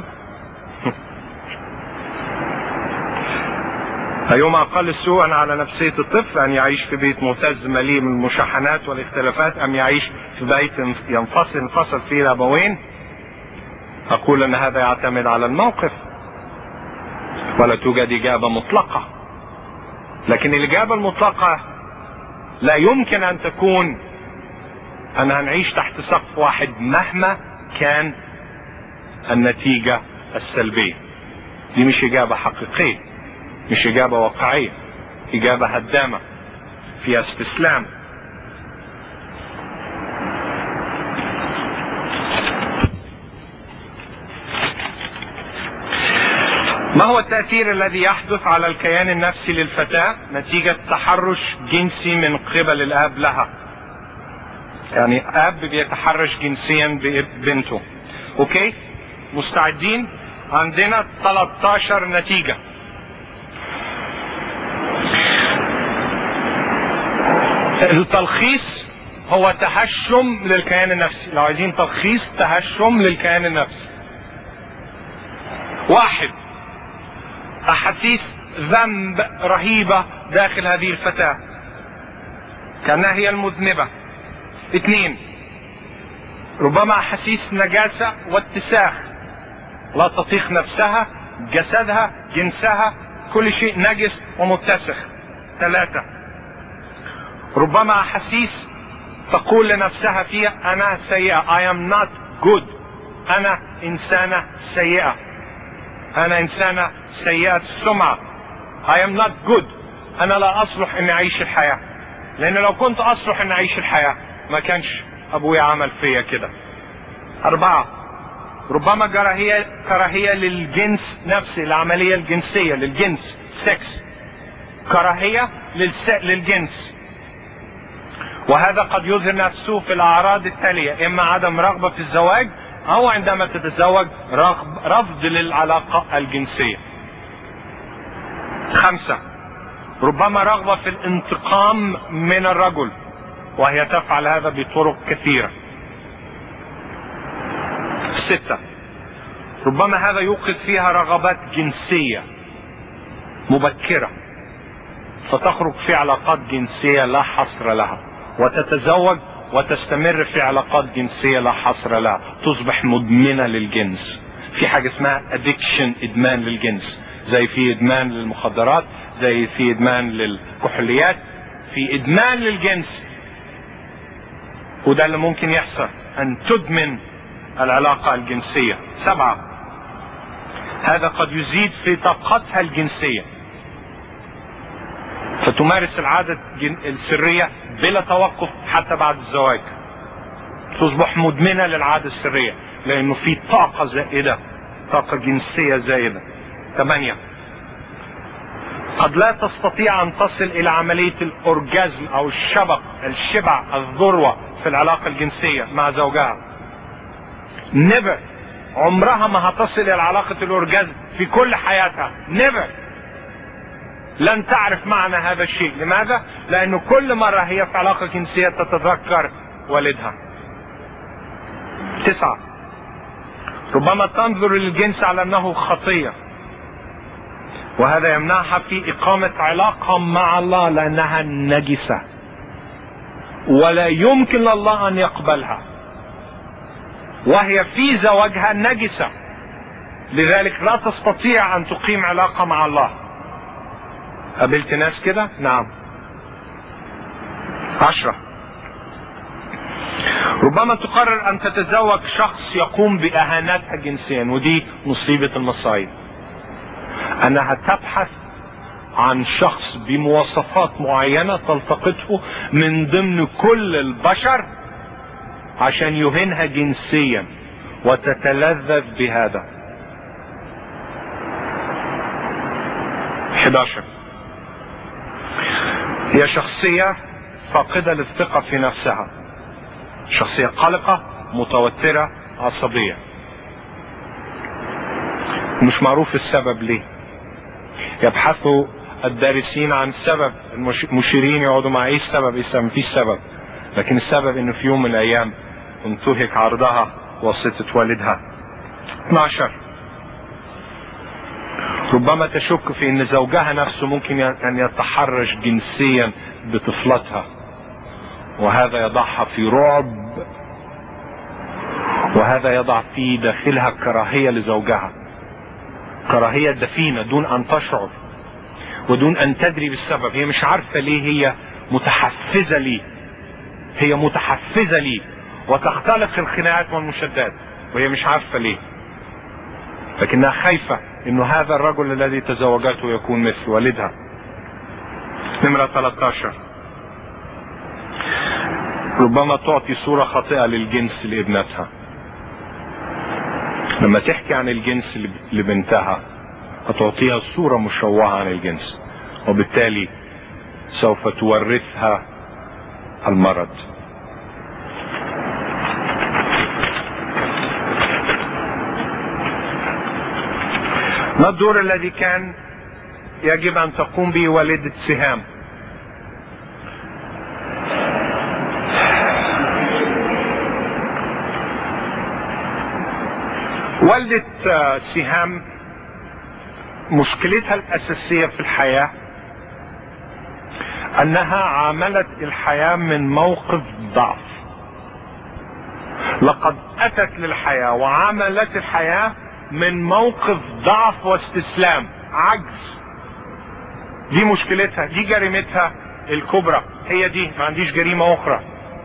أيما أقل سوءا على نفسية الطفل أن يعيش في بيت مهتز مليء من المشاحنات والاختلافات، أم يعيش في بيت ينفصل انفصل فيه الأبوين؟ أقول أن هذا يعتمد على الموقف، ولا توجد إجابة مطلقة. لكن الإجابة المطلقة لا يمكن أن تكون أن هنعيش تحت سقف واحد مهما كان النتيجة السلبية. دي مش إجابة حقيقية، مش إجابة واقعية، إجابة هدامة فيها استسلام. ما هو التأثير الذي يحدث على الكيان النفسي للفتاة نتيجة تحرش جنسي من قبل الأب لها؟ يعني أب بيتحرش جنسيا ببنته. أوكي، مستعدين؟ عندنا ثلاثة عشر نتيجة. التلخيص هو تهشم للكيان النفسي. لو عايزين تلخيص تهشم للكيان النفسي: واحد، احاسيس ذنب رهيبة داخل هذه الفتاة كأنها هي المذنبة. اثنين، ربما احاسيس نجاسة واتساخ، لا تطيق نفسها، جسدها، جنسها، كل شيء نجس ومتسخ. ثلاثة، ربما احاسيس تقول لنفسها فيها انا سيئة، I am not good، انا انسانة سيئة، انا انسانة سيئة السمعة، I am not good. انا لا اصلح اني اعيش الحياة، لان لو كنت اصلح اني اعيش الحياة ما كانش ابويا عمل فيا كده. اربعة، ربما كراهية كراهية للجنس نفسه، العملية الجنسية للجنس، سكس، كراهية للس... للجنس، وهذا قد يظهر نفسه في الاعراض التالية: اما عدم رغبة في الزواج، او عندما تتزوج رغب... رفض للعلاقة الجنسية. خمسة، ربما رغبة في الانتقام من الرجل، وهي تفعل هذا بطرق كثيرة. ستة، ربما هذا يوقظ فيها رغبات جنسية مبكرة، فتخرج في علاقات جنسية لا حصر لها، وتتزوج وتستمر في علاقات جنسية لا حصر لها، تصبح مدمنة للجنس. في حاجة اسمها addiction، ادمان للجنس، زي في ادمان للمخدرات، زي في ادمان للكحوليات، في ادمان للجنس. وده اللي ممكن يحصل، ان تدمن العلاقة الجنسية. سبعة، هذا قد يزيد في طاقتها الجنسية، فتمارس العادة السرية بلا توقف حتى بعد الزواج، تصبح مدمنة للعادة السرية لانه في طاقة زائدة، طاقة جنسية زائدة. ثمانية، قد لا تستطيع ان تصل الى عملية الاورجازم او الشبق، الشبع، الذروة في العلاقة الجنسية مع زوجها. نيفر، عمرها ما هتصل الى علاقة الاورجازم في كل حياتها، نيفر، لن تعرف معنى هذا الشيء. لماذا؟ لانه كل مرة هي في علاقة جنسية تتذكر والدها. تسعة، ربما تنظر للجنس على انه خطية، وهذا يمنعها في اقامة علاقة مع الله لانها نجسة ولا يمكن لله ان يقبلها، وهي في زواجها نجسة، لذلك لا تستطيع ان تقيم علاقة مع الله. قابلت ناس كده؟ نعم. عشرة، ربما تقرر ان تتزوج شخص يقوم باهانتها جنسيا، ودي مصيبة المصايب، انها تبحث عن شخص بمواصفات معينة تلتقطه من ضمن كل البشر عشان يهينها جنسيا وتتلذذ بهذا. احد عشر، هي شخصية فاقدة للثقة في نفسها، شخصية قلقة، متوترة، عصبية، مش معروف السبب ليه. يبحثوا الدارسين عن سبب، المشيرين يقعدوا مع ايه السبب، ايه السبب، مفيش سبب، لكن السبب انه في يوم من الايام انتهك عرضها واسطة والدها. اثناشر، ربما تشك في ان زوجها نفسه ممكن ان يتحرش جنسيا بطفلتها، وهذا يضعها في رعب، وهذا يضع في داخلها كراهية لزوجها، كراهية دفينة دون ان تشعر ودون ان تدري بالسبب. هي مش عارفة ليه هي متحفزة ليه، هي متحفزة ليه وتختلق الخناقات والمشادات وهي مش عارفة ليه، لكنها خايفة انه هذا الرجل الذي تزوجته يكون مثل والدها. نمرة ثلاثة عشر، ربما تعطي صورة خاطئة للجنس لابنتها، لما تحكي عن الجنس لبنتها هتعطيها صورة مشوهة عن الجنس، وبالتالي سوف تورثها المرض. ما الدور الذي كان يجب ان تقوم به والدة سهام؟ والدة سهام مشكلتها الاساسية في الحياة انها عاملت الحياة من موقف ضعف. لقد اتت للحياة وعاملت الحياة من موقف ضعف واستسلام، عجز. دي مشكلتها، دي جريمتها الكبرى، هي دي، ما عنديش جريمة اخرى.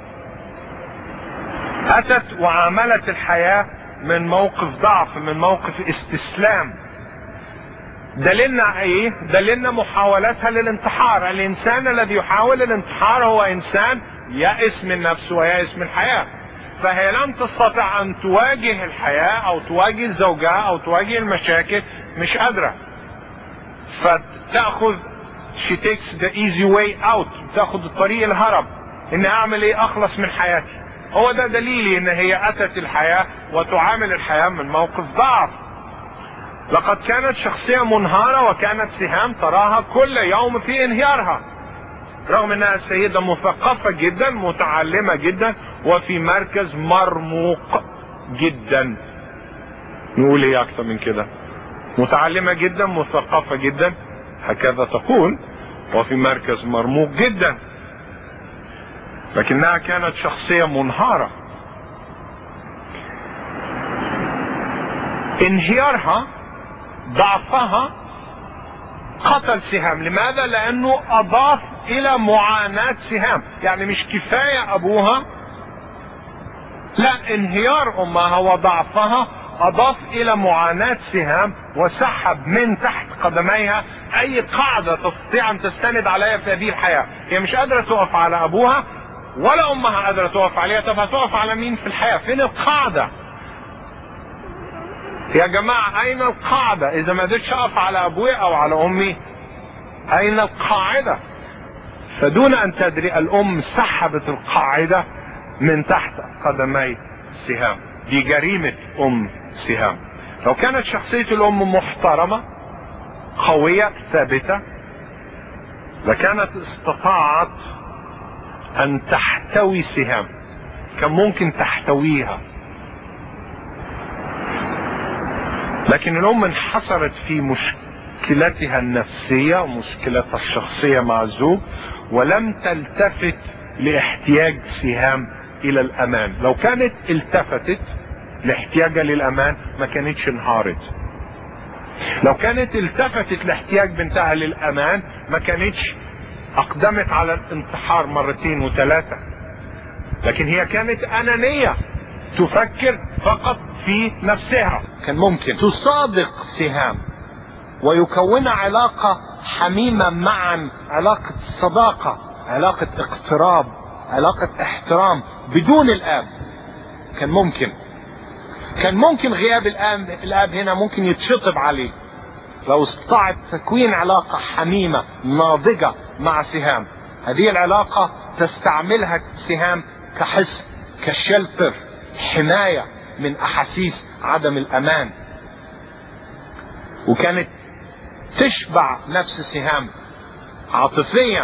اتت وعاملت الحياة من موقف ضعف، من موقف استسلام. دليلنا ايه؟ دليلنا محاولتها للانتحار. الانسان الذي يحاول الانتحار هو انسان يائس من نفسه ويائس من الحياة. فهي لم تستطع ان تواجه الحياة او تواجه زوجها او تواجه المشاكل، مش قادرة، فتأخذ she takes the easy way out، تأخذ الطريق الهرب، ان اعمل ايه؟ اخلص من حياتي. هو ده دليلي ان هي اتت الحياة وتعامل الحياة من موقف ضعف. لقد كانت شخصية منهارة وكانت سهام تراها كل يوم في انهيارها، رغم انها سيدة مثقفة جدا، متعلمة جدا، وفي مركز مرموق جدا. نقول ايه اكتر من كده؟ متعلمة جدا، مثقفة جدا، هكذا تقول، وفي مركز مرموق جدا. لكنها كانت شخصية منهارة. انهيارها، ضعفها، قتل سهام. لماذا؟ لانه اضاف الى معاناة سهام. يعني مش كفاية ابوها، لا، انهيار امها وضعفها اضاف الى معاناة سهام وسحب من تحت قدميها اي قاعدة تستطيع ان تستند عليها في هذه الحياة. هي مش قادرة تقف على ابوها ولا امها قادرة تقف عليها. طب هتقف على مين في الحياة؟ فين القاعدة يا جماعة؟ اين القاعدة؟ اذا ما قدرتش اقف على ابوي او على امي، اين القاعدة؟ فدون ان تدري الام سحبت القاعدة من تحت قدمي سهام. دي جريمة ام سهام. لو كانت شخصية الام محترمة قوية ثابتة لكانت استطاعت ان تحتوي سهام، كان ممكن تحتويها. لكن الام انحصرت في مشكلتها النفسية ومشكلتها الشخصية مع الزوج، ولم تلتفت لاحتياج سهام الى الامان. لو كانت التفتت لاحتياجها للامان ما كانتش انهارت. لو كانت التفتت لاحتياج بنتها للامان ما كانتش اقدمت على الانتحار مرتين وثلاثة. لكن هي كانت انانية، تفكر فقط في نفسها. كان ممكن تصادق سهام ويكون علاقة حميمة معا، علاقة صداقة، علاقة اقتراب، علاقة احترام بدون الاب. كان ممكن كان ممكن غياب الاب الاب هنا ممكن يتشطب عليه. لو استطاعت تكوين علاقة حميمة ناضجة مع سهام، هذه العلاقة تستعملها سهام كحصن، كشلتر، حماية من احاسيس عدم الامان. وكانت تشبع نفس سهام عاطفيا.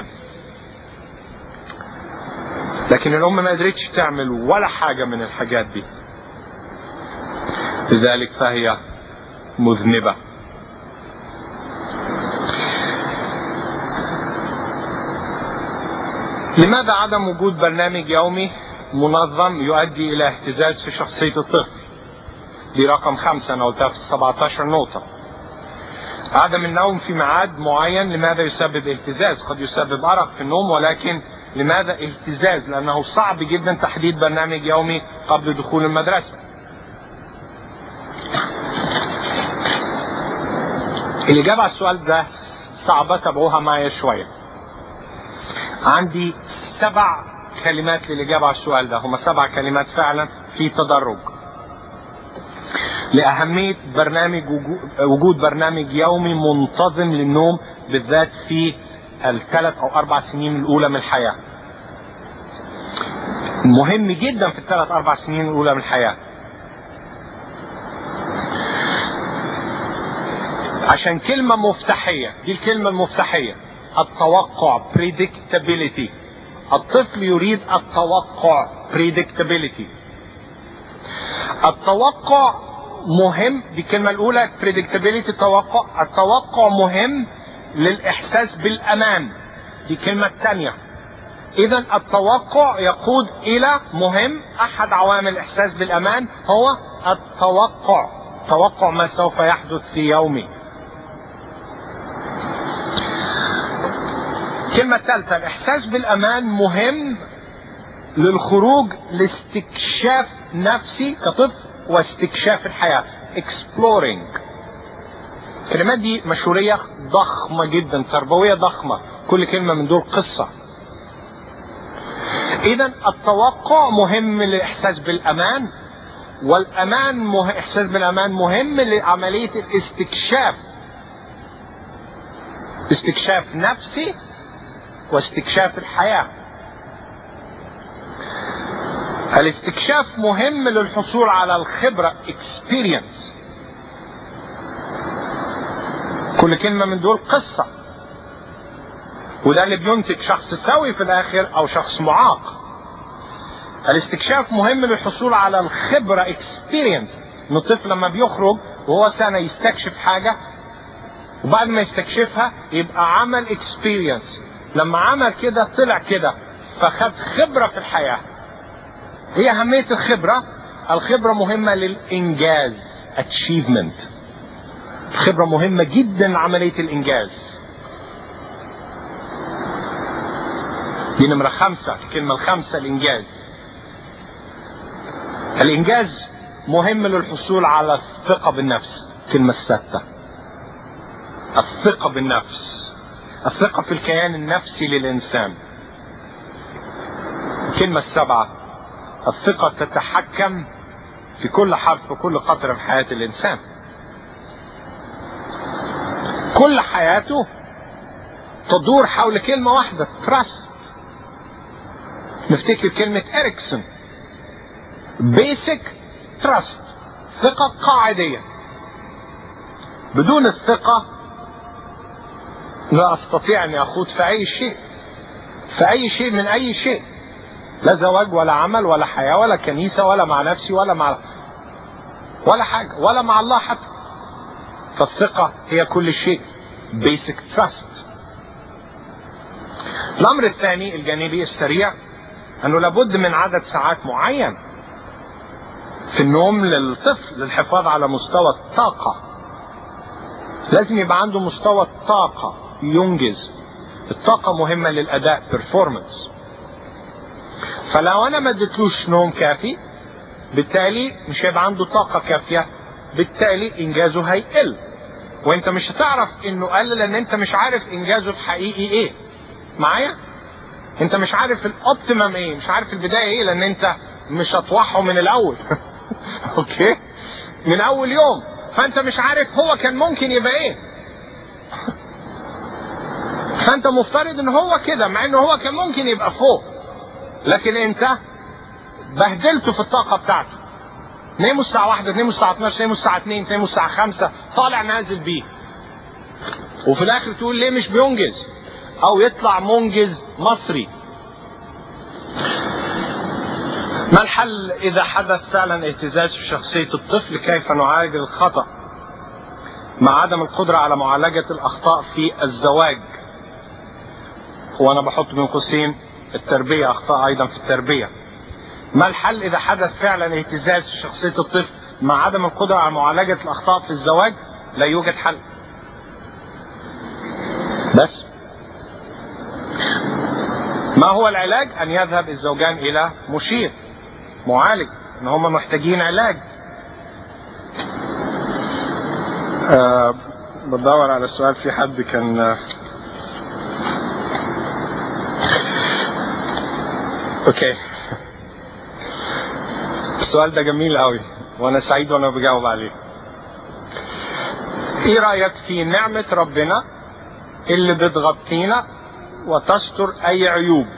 لكن الام ما قدرتش تعمل ولا حاجة من الحاجات دي، لذلك فهي مذنبة. لماذا عدم وجود برنامج يومي منظم يؤدي الى اهتزاز في شخصية الطفل؟ دي رقم خمسة، انا قلتها في سبعة عشر نقطة. عدم النوم في ميعاد معين لماذا يسبب اهتزاز؟ قد يسبب ارق في النوم، ولكن لماذا اهتزاز؟ لانه صعب جدا تحديد برنامج يومي قبل دخول المدرسة. الاجابة على السؤال ده صعبة، تابعوها معايا شوية. عندي سبع كلمات للاجابة على السؤال ده، هما سبع كلمات فعلا في تدرج لأهمية برنامج وجود برنامج يومي منتظم للنوم، بالذات في الثلاث او اربع سنين الاولى من الحياة. مهم جدا في الثلاث اربع سنين الاولى من الحياة، عشان كلمة مفتاحية. دي الكلمة المفتاحية، التوقع، predictability. الطفل يريد التوقع، predictability. التوقع مهم، دي الكلمة الأولى predictability، التوقع. التوقع مهم للإحساس بالأمان، دي الكلمة الثانية. إذا التوقع يقود إلى مهم، أحد عوامل الإحساس بالأمان هو التوقع، توقع ما سوف يحدث في يومي. الكلمة الثالثة، الإحساس بالأمان مهم للخروج لاستكشاف نفسي كطفل واستكشاف الحياة، exploring. الكلمات دي مشهورية ضخمة جدا، تربوية ضخمة، كل كلمة من دول قصة. اذا التوقع مهم للاحساس بالامان، والامان مه... احساس بالامان مهم لعملية الاستكشاف، استكشاف نفسي واستكشاف الحياة. الاستكشاف مهم للحصول على الخبرة experience، كل كلمة من دول قصة، وده اللي بينتج شخص سوي في الاخر او شخص معاق. الاستكشاف مهم للحصول على الخبرة experience، ان الطفل لما بيخرج وهو سنة يستكشف حاجة، وبعد ما يستكشفها يبقى عمل experience، لما عمل كده طلع كده فخد خبرة في الحياة. هي اهمية الخبرة، الخبرة مهمة للانجاز achievement، الخبرة مهمة جدا لعملية الانجاز. دي نمرة خمسة، الكلمة الخامسة الانجاز. الانجاز مهم للحصول على الثقة بالنفس، الكلمة السادسة الثقة بالنفس، الثقة في الكيان النفسي للإنسان. الكلمة السابعة الثقة تتحكم في كل حرف وكل قطرة في حياة الإنسان. كل حياته تدور حول كلمة واحدة trust. نفتكر كلمة إريكسون basic trust، ثقة قاعدية. بدون الثقة لا أستطيع أن أخوض في أي شيء، في أي شيء من أي شيء، لا زواج ولا عمل ولا حياة ولا كنيسة ولا مع نفسي ولا مع ولا حاجة ولا مع الله حتى. فالثقة هي كل شيء، basic trust. الأمر الثاني الجانبي السريع أنه لابد من عدد ساعات معين في النوم للطفل للحفاظ على مستوى الطاقة. لازم يبقى عنده مستوى الطاقة ينجز. الطاقة مهمة للأداء performance. فلو أنا ما اديتلوش نوم كافي بالتالي مش هيبقى عنده طاقة كافية، بالتالي إنجازه هيقل. وأنت مش هتعرف إنه قل لأن أنت مش عارف إنجازه الحقيقي إيه. معايا؟ أنت مش عارف الأوبتيمم إيه، مش عارف البداية إيه، لأن أنت مش هتوحه من الأول. أوكي؟ من أول يوم، فأنت مش عارف هو كان ممكن يبقى إيه. فأنت مفترض إن هو كده، مع إنه هو كان ممكن يبقى فوق، لكن أنت بهدلته في الطاقة بتاعته. ناموا الساعة واحدة، ناموا الساعة اتناشر، ناموا الساعة اتنين، ناموا الساعة خمسة، طالع نازل بيه. وفي الآخر تقول ليه مش بينجز؟ أو يطلع منجز مصري. ما الحل إذا حدث فعلا اهتزاز في شخصية الطفل؟ كيف نعالج الخطأ مع عدم القدرة على معالجة الأخطاء في الزواج؟ وأنا بحط بين قوسين التربية، أخطاء أيضا في التربية. ما الحل إذا حدث فعلا اهتزاز في شخصية الطفل مع عدم القدرة على معالجة الأخطاء في الزواج؟ لا يوجد حل. بس ما هو العلاج؟ أن يذهب الزوجان إلى مشير معالج، إن هم محتاجين علاج. أه بدور على السؤال، في حد كان أه اوكي. السؤال ده جميل قوي وانا سعيد وانا بجاوب عليه. ايه رأيك في نعمة ربنا اللي بتغطينا وتستر اي عيوب؟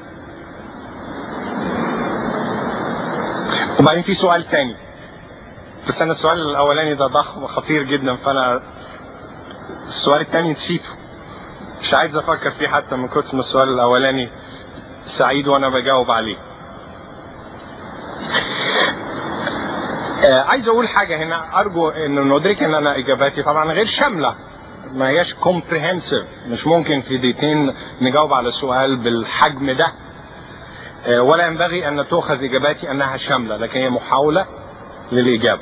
وبعدين في سؤال تاني، بس انا السؤال الاولاني ده ضخم وخطير جدا، فانا السؤال التاني نسيته، مش عايز افكر فيه حتى من كتر ما السؤال الاولاني سعيد وانا بجاوب عليه. آه عايز اقول حاجة هنا، ارجو ان ندرك ان انا اجاباتي طبعا غير شاملة، ما هياش comprehensive، مش ممكن في دقيقتين نجاوب على سؤال بالحجم ده. آه ولا ينبغي ان تؤخذ اجاباتي انها شاملة، لكن هي محاولة للاجابة.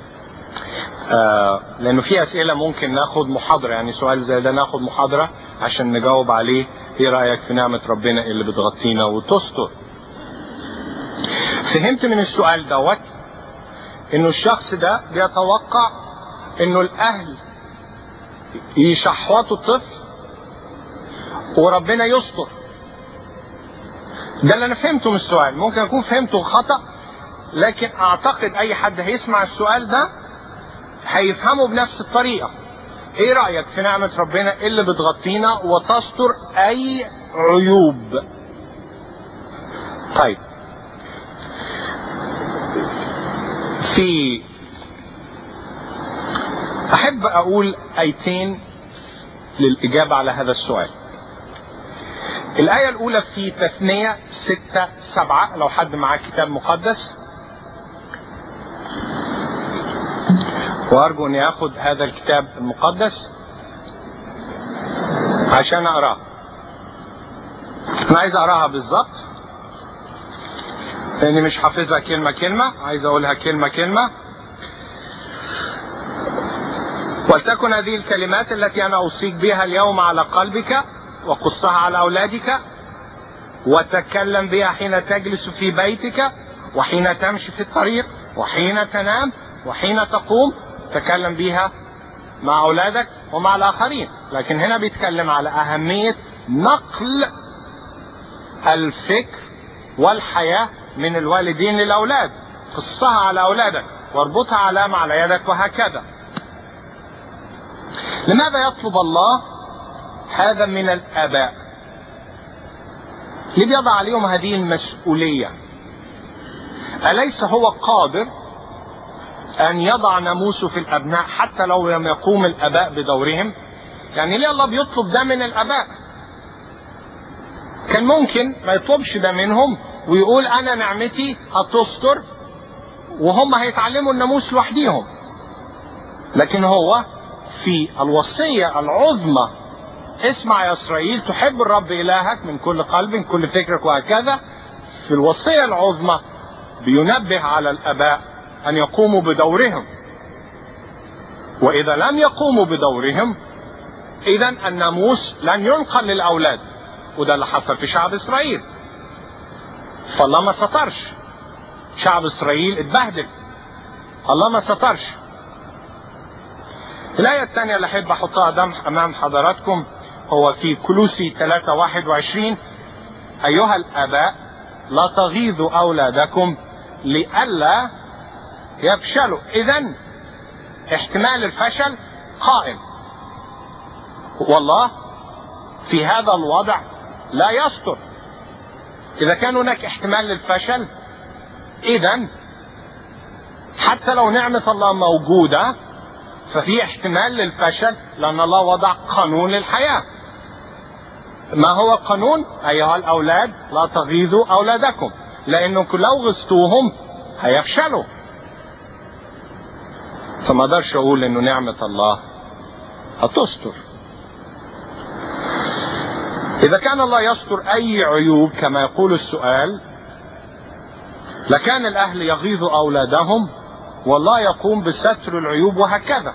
آه لانه في اسئلة ممكن ناخد محاضرة، يعني سؤال زي ده ناخد محاضرة عشان نجاوب عليه. ايه رأيك في نعمة ربنا اللي بتغطينا وتستر؟ فهمت من السؤال دوت انه الشخص ده بيتوقع انه الاهل يشحوطوا الطفل وربنا يستر. ده اللي انا فهمته من السؤال، ممكن اكون فهمته خطأ، لكن اعتقد اي حد هيسمع السؤال ده هيفهمه بنفس الطريقة. ايه رأيك في نعمة ربنا اللي بتغطينا وتستر اي عيوب؟ طيب، في احب اقول ايتين للاجابة على هذا السؤال. الآية الأولى في تثنية ستة سبعة، لو حد معاه كتاب مقدس، وأرجو أن يأخذ هذا الكتاب المقدس عشان أقراه. أنا عايز أقراها بالظبط لأني مش حافظها كلمة كلمة، عايز أقولها كلمة كلمة. ولتكن هذه الكلمات التي أنا أوصيك بها اليوم على قلبك، وقصها على أولادك، وتكلم بها حين تجلس في بيتك، وحين تمشي في الطريق، وحين تنام، وحين تقوم. تكلم بها مع أولادك ومع الآخرين. لكن هنا بيتكلم على أهمية نقل الفكر والحياة من الوالدين للأولاد. قصها على أولادك واربطها علامة على يدك، وهكذا. لماذا يطلب الله هذا من الآباء؟ ليه بيضع عليهم هذه المسؤولية؟ أليس هو قادر أن يضع ناموسه في الأبناء حتى لو لم يقوم الآباء بدورهم؟ يعني ليه الله بيطلب ده من الآباء؟ كان ممكن ما يطلبش ده منهم ويقول أنا نعمتي هتستر وهم هيتعلموا الناموس لوحديهم. لكن هو في الوصية العظمى، اسمع يا إسرائيل تحب الرب إلهك من كل قلب من كل فكرك وهكذا، في الوصية العظمى بينبه على الآباء أن يقوموا بدورهم. وإذا لم يقوموا بدورهم إذا الناموس لن ينقل للأولاد. وده اللي حصل في شعب إسرائيل. فالله ما سترش، شعب إسرائيل اتبهدل، الله ما سترش. الآية الثانية اللي أحب أحطها أمام حضراتكم هو في كولوسي ثلاثة واحد وعشرين: أيها الآباء لا تغيظوا أولادكم لئلا يفشلوا. إذن احتمال الفشل قائم، والله في هذا الوضع لا يستر. إذا كان هناك احتمال للفشل، إذن حتى لو نعمة الله موجودة ففي احتمال للفشل، لأن الله وضع قانون للحياة. ما هو قانون؟ أيها الأولاد لا تغيظوا أولادكم، لأنكم لو غزتوهم هيفشلوا. فما اقدرش أقول إنه نعمة الله هتستر. إذا كان الله يستر أي عيوب كما يقول السؤال، لكان الأهل يغيظوا أولادهم والله يقوم بستر العيوب وهكذا.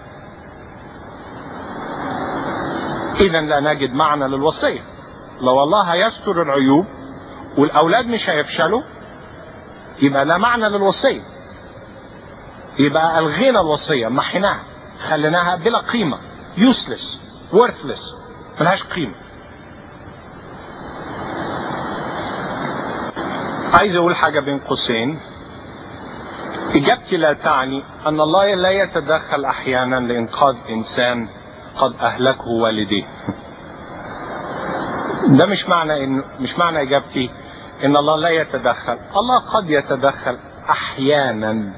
إذا لا نجد معنى للوصية. لو الله هيستر العيوب والأولاد مش هيفشلوا يبقى لا معنى للوصية، يبقى ألغينا الوصية، محيناها، خليناها بلا قيمة، useless worthless، ملهاش قيمة. عايز أقول حاجة بين قوسين. إجابتي لا تعني أن الله لا يتدخل أحيانا لإنقاذ إنسان قد أهلكه والديه. ده مش معنى إن مش معنى إجابتي إن الله لا يتدخل. الله قد يتدخل أحيانا،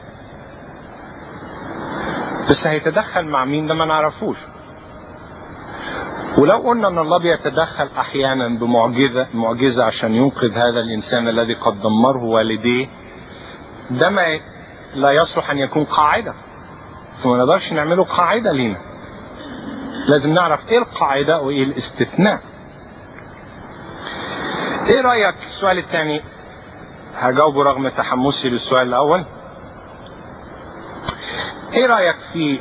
بس هيتدخل مع مين ده ما نعرفوش. ولو قلنا ان الله بيتدخل احيانا بمعجزة معجزة عشان ينقذ هذا الانسان الذي قد دمره والديه، ده ما لا يصلح ان يكون قاعدة، فما نقدرش نعمله قاعدة لينا. لازم نعرف ايه القاعدة وايه الاستثناء. ايه رأيك في السؤال الثاني؟ هجاوبه رغم تحمسي للسؤال الاول. ايه رأيك في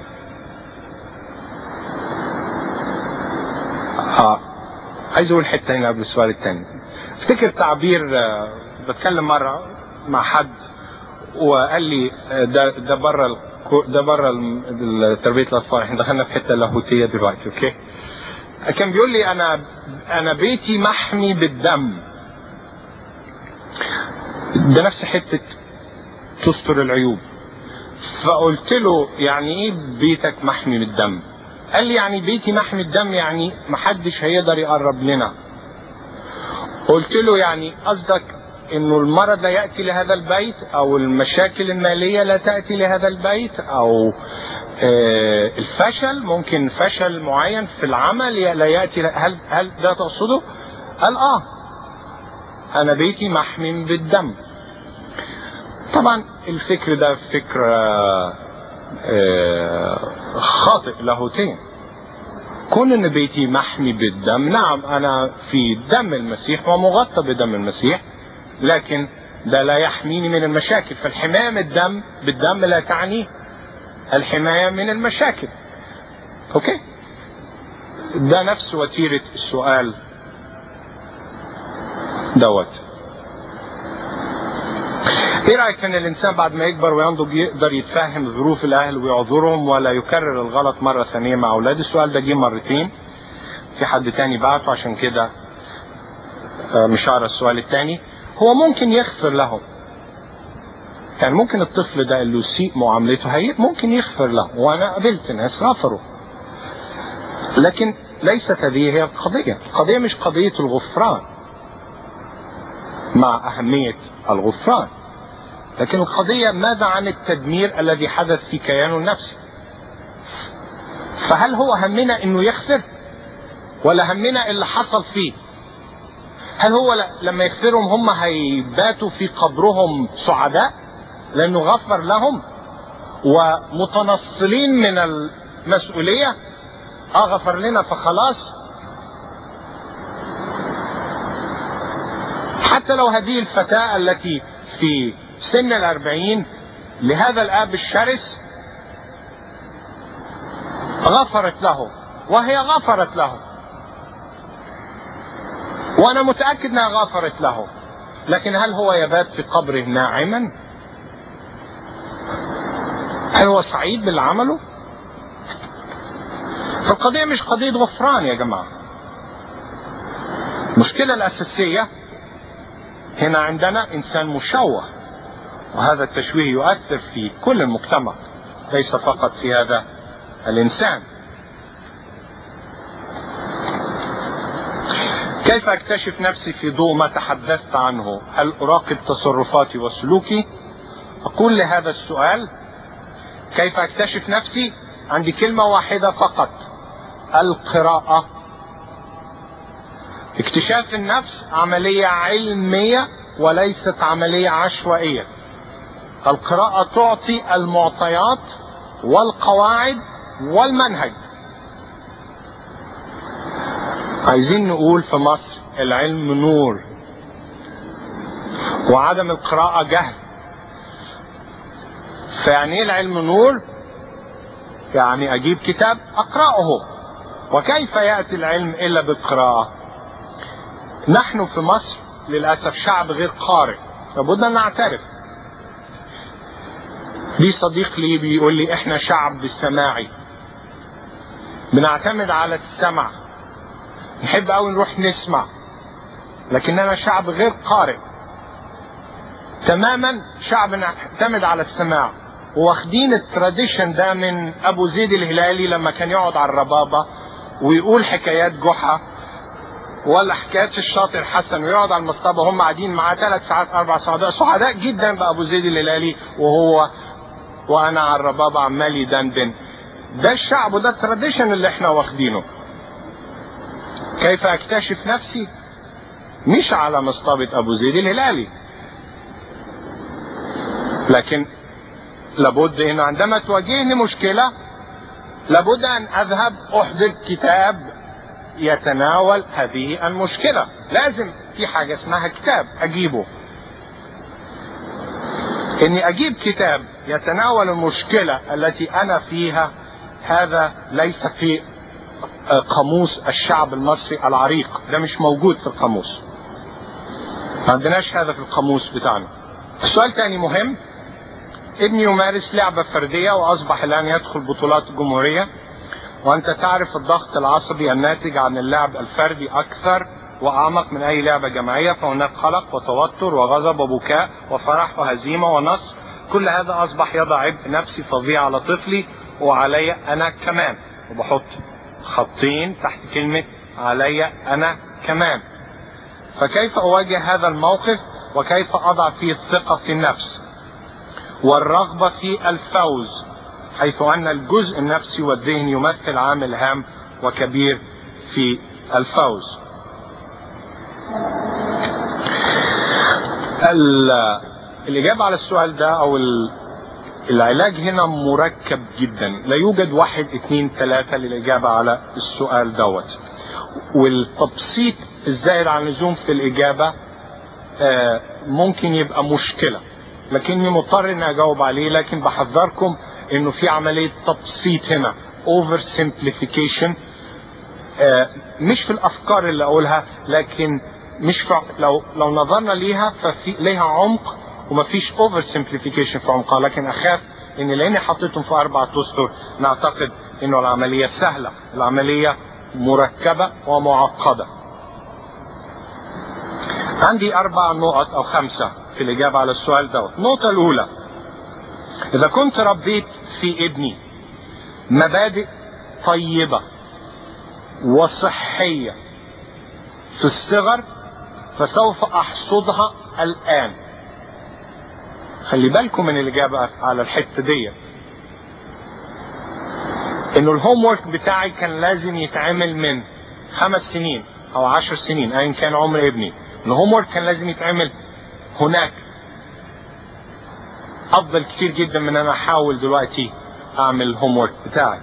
اه عايز اقول حته هنا قبل السؤال الثاني. افتكر تعبير، آه بتكلم مره مع حد وقال لي ده ده بره ده بره تربيه الاطفال، احنا دخلنا في حته لاهوتيه دلوقتي. اوكي. كان بيقول لي انا انا بيتي محمي بالدم. ده نفس حته تستر العيوب. فقلت له يعني ايه بيتك محمي بالدم؟ قال لي يعني بيتي محمي بالدم يعني محدش هيقدر يقرب لنا. قلت له يعني قصدك انه المرض لا ياتي لهذا البيت، او المشاكل الماليه لا تاتي لهذا البيت، او آه الفشل، ممكن فشل معين في العمل لا ياتي، هل هل ده تقصده؟ قال اه انا بيتي محمي بالدم. طبعا الفكر ده فكر آه خاطئ لاهوتيا. كون ان بيتي محمي بالدم، نعم انا في دم المسيح ومغطى بدم المسيح، لكن ده لا يحميني من المشاكل. فالحماية من الدم بالدم لا تعني الحماية من المشاكل. اوكي. ده نفس وتيرة السؤال دوت. ايه رأيك ان الانسان بعد ما يكبر وينضج يقدر يتفهم ظروف الاهل ويعذرهم ولا يكرر الغلط مرة ثانية مع اولاده؟ السؤال ده جه مرتين، في حد تاني بعته عشان كده مش هقرا السؤال التاني. هو ممكن يغفر لهم، يعني ممكن الطفل ده اللي يسيء معاملته هي ممكن يغفر له، وانا قابلت ناس غفروا، لكن ليست هذه هي القضية. القضية مش قضية الغفران مع أهمية الغفران، لكن القضية ماذا عن التدمير الذي حدث في كيانه النفسي؟ فهل هو همنا انه يغفر ولا همنا اللي حصل فيه؟ هل هو لما يغفرهم هم هيباتوا في قبرهم سعداء لانه غفر لهم ومتنصلين من المسؤولية؟ اه غفر لنا فخلاص. حتى لو هذه الفتاة التي في سن الأربعين لهذا الآب الشرس غفرت له، وهي غفرت له، وأنا متأكد أنها غفرت له، لكن هل هو يبات في قبره ناعما؟ هل هو سعيد باللي عمله؟ فالقضية مش قضية غفران يا جماعة. المشكلة الأساسية هنا عندنا إنسان مشوه، وهذا التشويه يؤثر في كل المجتمع ليس فقط في هذا الإنسان. كيف أكتشف نفسي في ضوء ما تحدثت عنه؟ هل أراقب تصرفاتي وسلوكي؟ أقول لهذا السؤال كيف أكتشف نفسي عندي كلمة واحدة فقط: القراءة. اكتشاف النفس عملية علمية وليست عملية عشوائية. القراءة تعطي المعطيات والقواعد والمنهج. عايزين نقول في مصر العلم نور وعدم القراءة جهل. فيعني ايه العلم نور؟ يعني اجيب كتاب اقرأه. وكيف يأتي العلم الا بالقراءة؟ نحن في مصر للأسف شعب غير قارئ، لابد ان نعترف. لي صديق لي بيقول لي احنا شعب سماعي، بنعتمد على السمع، نحب قوي نروح نسمع، لكننا شعب غير قارئ تماما، شعب نعتمد على السماع. واخدين التراديشن ده من ابو زيد الهلالي لما كان يقعد على الربابة ويقول حكايات جحا ولا حكايات الشاطر حسن، ويقعد على المصطبة هم قاعدين معاه ثلاث ساعات اربع ساعات، سعداء جدا بابو زيد الهلالي وهو وانا على الربابة عمال يدندن. ده الشعب وده التراديشن اللي احنا واخدينه. كيف اكتشف نفسي؟ مش على مصطبة ابو زيد الهلالي، لكن لابد ان عندما تواجهني مشكلة لابد ان اذهب احضر كتاب يتناول هذه المشكلة. لازم في حاجة اسمها كتاب اجيبه. اني اجيب كتاب يتناول المشكلة التي انا فيها، هذا ليس في قاموس الشعب المصري العريق، ده مش موجود في القاموس، ما عندناش هذا في القاموس بتاعنا. السؤال تاني مهم: ابني يمارس لعبة فردية وأصبح الآن يدخل بطولات الجمهورية، وأنت تعرف الضغط العصبي الناتج عن اللعب الفردي أكثر وأعمق من أي لعبة جماعية، فهناك قلق وتوتر وغضب وبكاء وفرح وهزيمة ونصر. كل هذا أصبح يضع عبء نفسي فظيع على طفلي وعلي أنا كمان، وبحط خطين تحت كلمة علي أنا كمان. فكيف أواجه هذا الموقف وكيف أضع فيه الثقة في النفس والرغبة في الفوز، حيث أن الجزء النفسي والذهني يمثل عامل هام وكبير في الفوز؟ الإجابة على السؤال ده أو العلاج هنا مركب جدا، لا يوجد واحد اثنين ثلاثة للإجابة على السؤال دوت، والتبسيط الزائد عن اللزوم في الإجابة ممكن يبقى مشكلة، لكني مضطر اني اجاوب عليه. لكن بحذركم انه في عملية تبسيط هنا، over simplification، مش في الافكار اللي اقولها، لكن مش في لو لو نظرنا ليها ففي ليها عمق ومفيش over simplification في عمقها، لكن اخاف ان لاني حطيتهم في اربع اسطر نعتقد انه العملية سهلة. العملية مركبة ومعقدة. عندي اربع نقط او خمسة في الإجابة على السؤال دوت. النقطة الأولى، إذا كنت ربيت في ابني مبادئ طيبة وصحية في الصغر فسوف أحصدها الآن. خلي بالكم من الإجابة على الحتة دي، إنه الهوم ورك بتاعي كان لازم يتعمل من خمس سنين أو عشر سنين أيا كان عمر ابني. الهوم ورك كان لازم يتعمل هناك. افضل كتير جدا من انا احاول دلوقتي اعمل الهوم ورك بتاعي.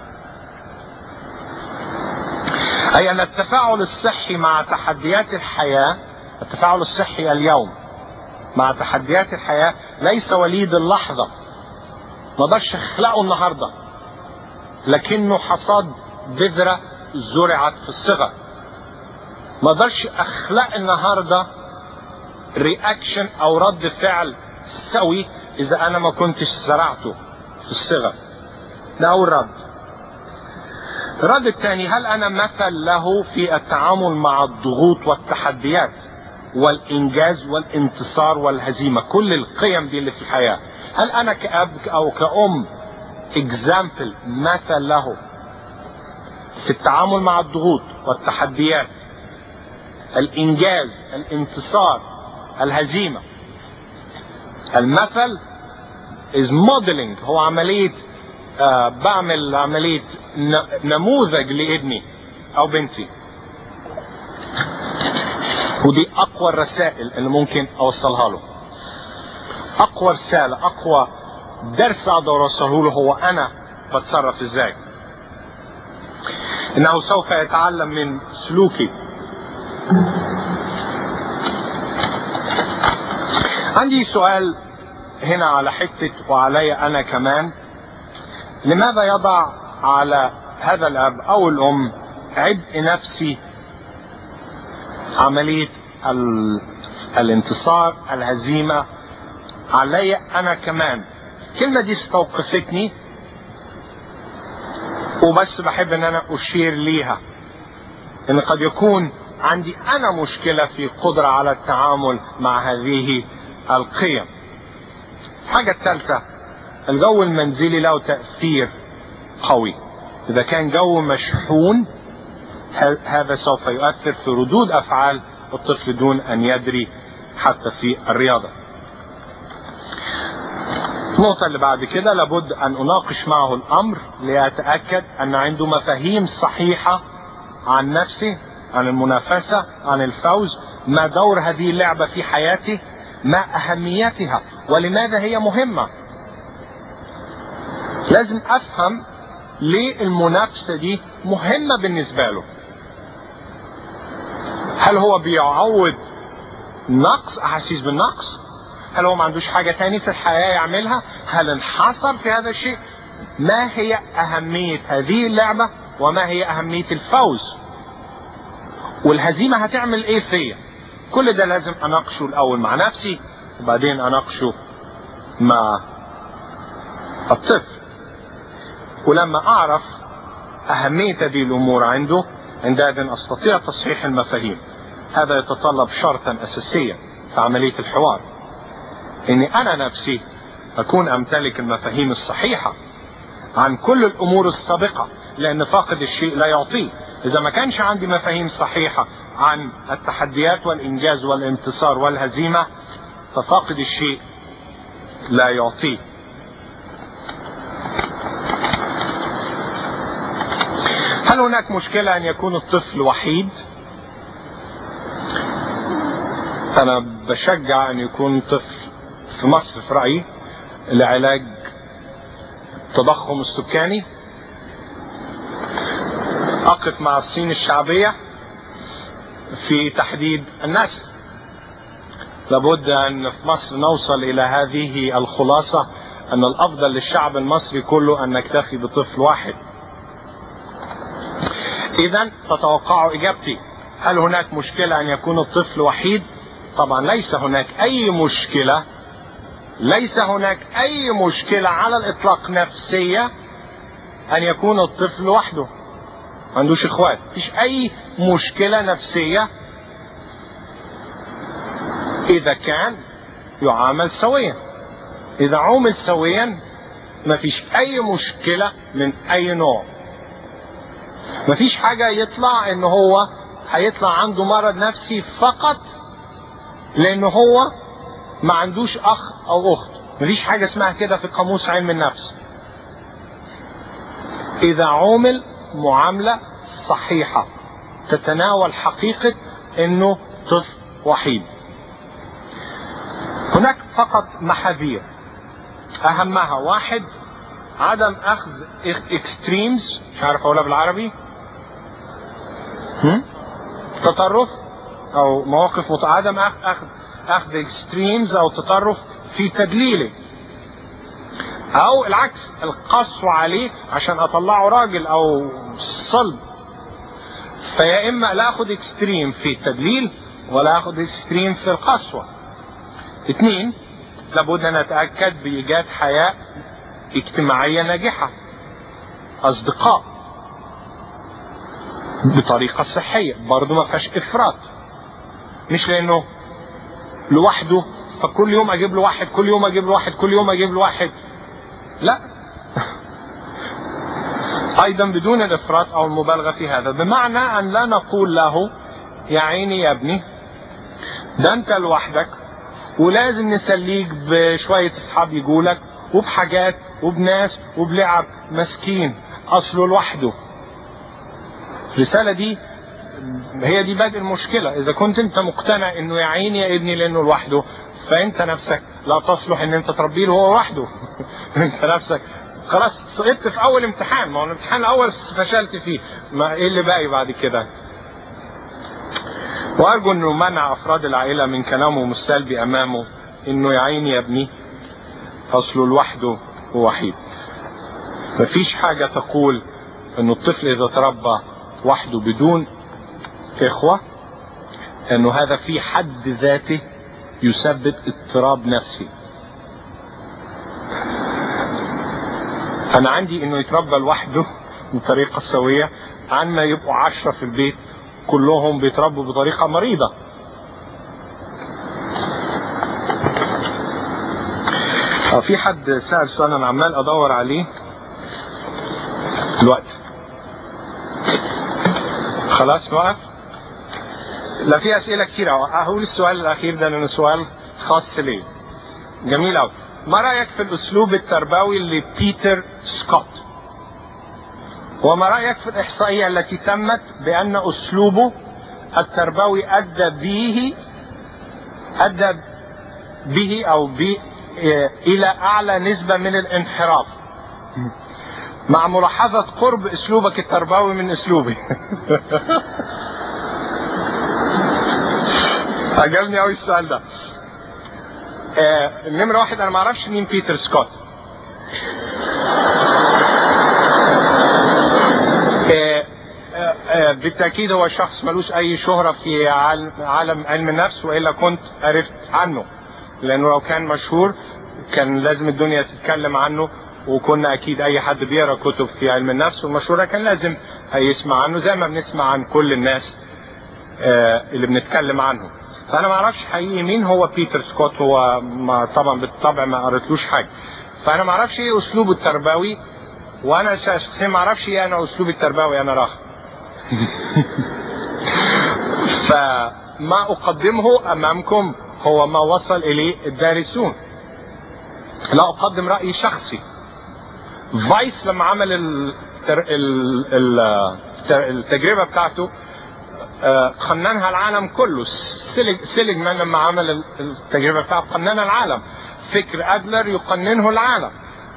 اي ان التفاعل الصحي مع تحديات الحياة، التفاعل الصحي اليوم مع تحديات الحياة ليس وليد اللحظة، ما اقدرش اخلقه النهاردة، لكنه حصاد بذرة زرعت في الصغر. ما اقدرش اخلق النهارده رياكشن او رد فعل سوي اذا انا ما كنتش زرعته في الصغر. ده اول رد. الرد الثاني، هل انا مثل له في التعامل مع الضغوط والتحديات والانجاز والانتصار والهزيمة، كل القيم دي اللي في الحياة؟ هل انا كأب او كأم اكزامبل مثل له في التعامل مع الضغوط والتحديات، الانجاز، الانتصار، الهزيمة؟ المثل is modeling، هو عملية آه بعمل عملية نموذج لابني او بنتي. ودي اقوى الرسائل اللي ممكن اوصلها له، اقوى رسالة، اقوى درس اقدر اوصله له هو انا بتصرف ازاي. انه سوف يتعلم من سلوكي. عندي سؤال هنا على حتة وعلي انا كمان، لماذا يضع على هذا الاب او الام عبء نفسي عملية الانتصار، الهزيمة علي انا كمان؟ الكلمة دي استوقفتني وبس بحب ان انا اشير ليها، ان قد يكون عندي انا مشكلة في قدرة على التعامل مع هذه القيم. الحاجة الثالثة، الجو المنزلي له تأثير قوي. اذا كان جو مشحون هذا سوف يؤثر في ردود افعال الطفل دون ان يدري حتى في الرياضة. النقطة اللي بعد كده، لابد ان اناقش معه الامر لأتأكد ان عنده مفاهيم صحيحة عن نفسه، عن المنافسة، عن الفوز، ما دور هذه اللعبة في حياته، ما اهميتها ولماذا هي مهمة. لازم افهم ليه المنافسة دي مهمة بالنسبة له. هل هو بيعوض نقص، احاسيس بالنقص؟ هل هو ما عندوش حاجة تاني في الحياة يعملها؟ هل انحصر في هذا الشيء؟ ما هي اهمية هذه اللعبة وما هي اهمية الفوز؟ والهزيمة هتعمل ايه فيا؟ كل ده لازم اناقشه الاول مع نفسي وبعدين اناقشه مع الطفل. ولما اعرف اهمية هذه الامور عنده عندئذ استطيع تصحيح المفاهيم. هذا يتطلب شرطا اساسيا في عملية الحوار، اني انا نفسي اكون امتلك المفاهيم الصحيحة عن كل الامور السابقة، لان فاقد الشيء لا يعطيه. اذا ما كانش عندي مفاهيم صحيحة عن التحديات والانجاز والانتصار والهزيمة، ففاقد الشيء لا يعطيه. هل هناك مشكلة ان يكون الطفل وحيد؟ انا بشجع ان يكون طفل في مصر في رأيي لعلاج التضخم السكاني. اقف مع الصين الشعبية في تحديد النسل. لابد ان في مصر نوصل الى هذه الخلاصة، ان الافضل للشعب المصري كله ان نكتفي بطفل واحد. اذا تتوقعوا اجابتي، هل هناك مشكلة ان يكون الطفل وحيد؟ طبعا ليس هناك اي مشكلة، ليس هناك اي مشكلة على الاطلاق نفسية ان يكون الطفل وحده، ما عندوش اخوات، مفيش اي مشكلة نفسية اذا كان يعامل سويا. اذا عومل سويا مفيش اي مشكلة من اي نوع. مفيش حاجة يطلع ان هو هيطلع عنده مرض نفسي فقط لانه هو ما عندوش اخ او اخت. مفيش حاجة اسمها كده في قاموس علم النفس. اذا عومل معاملة صحيحة تتناول حقيقة انه طفل وحيد. هناك فقط محاذير، اهمها واحد، عدم اخذ اكستريمز، مش عارف اقولها بالعربي، هم؟ تطرف او مواقف مت... عدم اخذ اخذ اكستريمز او تطرف في تدليله، او العكس القسوة عليه عشان اطلعه راجل او صلب. فيا اما لا اخذ اكستريم في التدليل ولا اخذ اكستريم في القسوة. اثنين، لابد ان اتأكد بايجاد حياة اجتماعية ناجحة، اصدقاء بطريقة صحية برضو ما فيهاش افراط، مش لانه لوحده فكل يوم اجيب له واحد، كل يوم اجيب له واحد، كل يوم اجيب له واحد، لا. ايضا بدون الافراط او المبالغة في هذا، بمعنى ان لا نقول له يا عيني يا ابني ده انت لوحدك ولازم نسليك بشوية اصحاب يقولك وبحاجات وبناس وبلعب، مسكين اصله لوحده. الرسالة دي هي دي بدء المشكلة. اذا كنت انت مقتنع انه يا عيني يا ابني لانه لوحده، فانت نفسك لا تصلح ان انت تربيه له هو لوحده. انت نفسك خلاص سقطت في اول امتحان، ما هو الامتحان الاول فشلت فيه، ما ايه اللي باقي بعد كده؟ وارجو انه منع افراد العائلة من كلامهم السلبي امامه انه يا عيني يا ابني اصله لوحده ووحيد. مفيش حاجة تقول انه الطفل اذا تربى وحده بدون اخوة انه هذا في حد ذاته يسبب اضطراب نفسي. انا عندي انه يتربى لوحده بطريقة سوية عن ما يبقوا عشرة في البيت كلهم بيتربوا بطريقة مريضة. في حد سأل سؤال انا عمال ادور عليه الوقت، خلاص وقف؟ لا في اسئلة كتير. هقول السؤال الاخير ده لانه سؤال خاص لي جميل اوي. ما رأيك في الاسلوب التربوي لبيتر سكوت؟ وما رأيك في الاحصائية التي تمت بان اسلوبه التربوي ادى به ادى به او به الى اعلى نسبة من الانحراف، مع ملاحظة قرب اسلوبك التربوي من اسلوبي. عجبني قوي السؤال ده. آه نمرة واحد، انا ما اعرفش مين بيتر سكوت. آه آه آه بالتأكيد هو شخص ملوش اي شهرة في عالم علم النفس، والا كنت عرفت عنه، لانه لو كان مشهور كان لازم الدنيا تتكلم عنه وكنا اكيد اي حد بيقرا كتب في علم النفس والمشورة كان لازم هيسمع عنه زي ما بنسمع عن كل الناس آه اللي بنتكلم عنهم. فانا ما اعرفش حقيقي مين هو بيتر سكوت، هو ما طبعا بالطبع ما قريتلوش حاجه، فانا ما اعرفش ايه اسلوبه التربوي، وانا شخصيا ما اعرفش ايه انا اسلوبي التربوي انا راح فما اقدمه امامكم هو ما وصل اليه الدارسون، لا اقدم راي شخصي. فايس لما عمل التر... ال... ال... التجربه بتاعته قننها العالم كله. سيلج... سيليجمان لما عمل التجربه بتاعته قننها العالم. فكر ادلر يقننه العالم.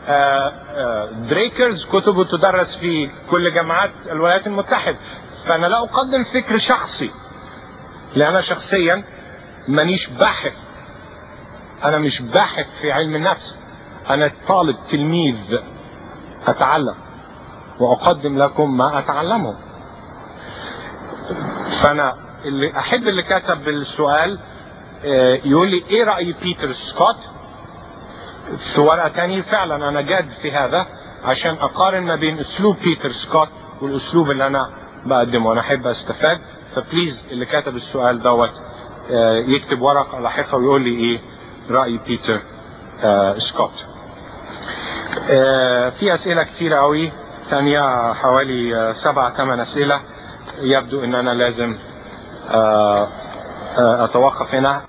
دريكرز كتبه تدرس في كل جامعات الولايات المتحده. فانا لا اقدم فكر شخصي، لان انا شخصيا مانيش باحث، انا مش باحث في علم النفس، انا طالب تلميذ اتعلم واقدم لكم ما اتعلمه. فانا اللي احب اللي كتب السؤال يقول لي ايه رأي بيتر سكوت في ورقة تانية. فعلا انا جاد في هذا عشان اقارن ما بين اسلوب بيتر سكوت والاسلوب اللي انا بقدمه، انا احب استفاد. فبليز اللي كتب السؤال دوت يكتب ورقة لاحقة ويقول لي ايه رأي بيتر سكوت. في اسئلة كتيرة قوي ثانية، حوالي سبع ثمان اسئلة، يبدو ان انا لازم اتوقف هنا.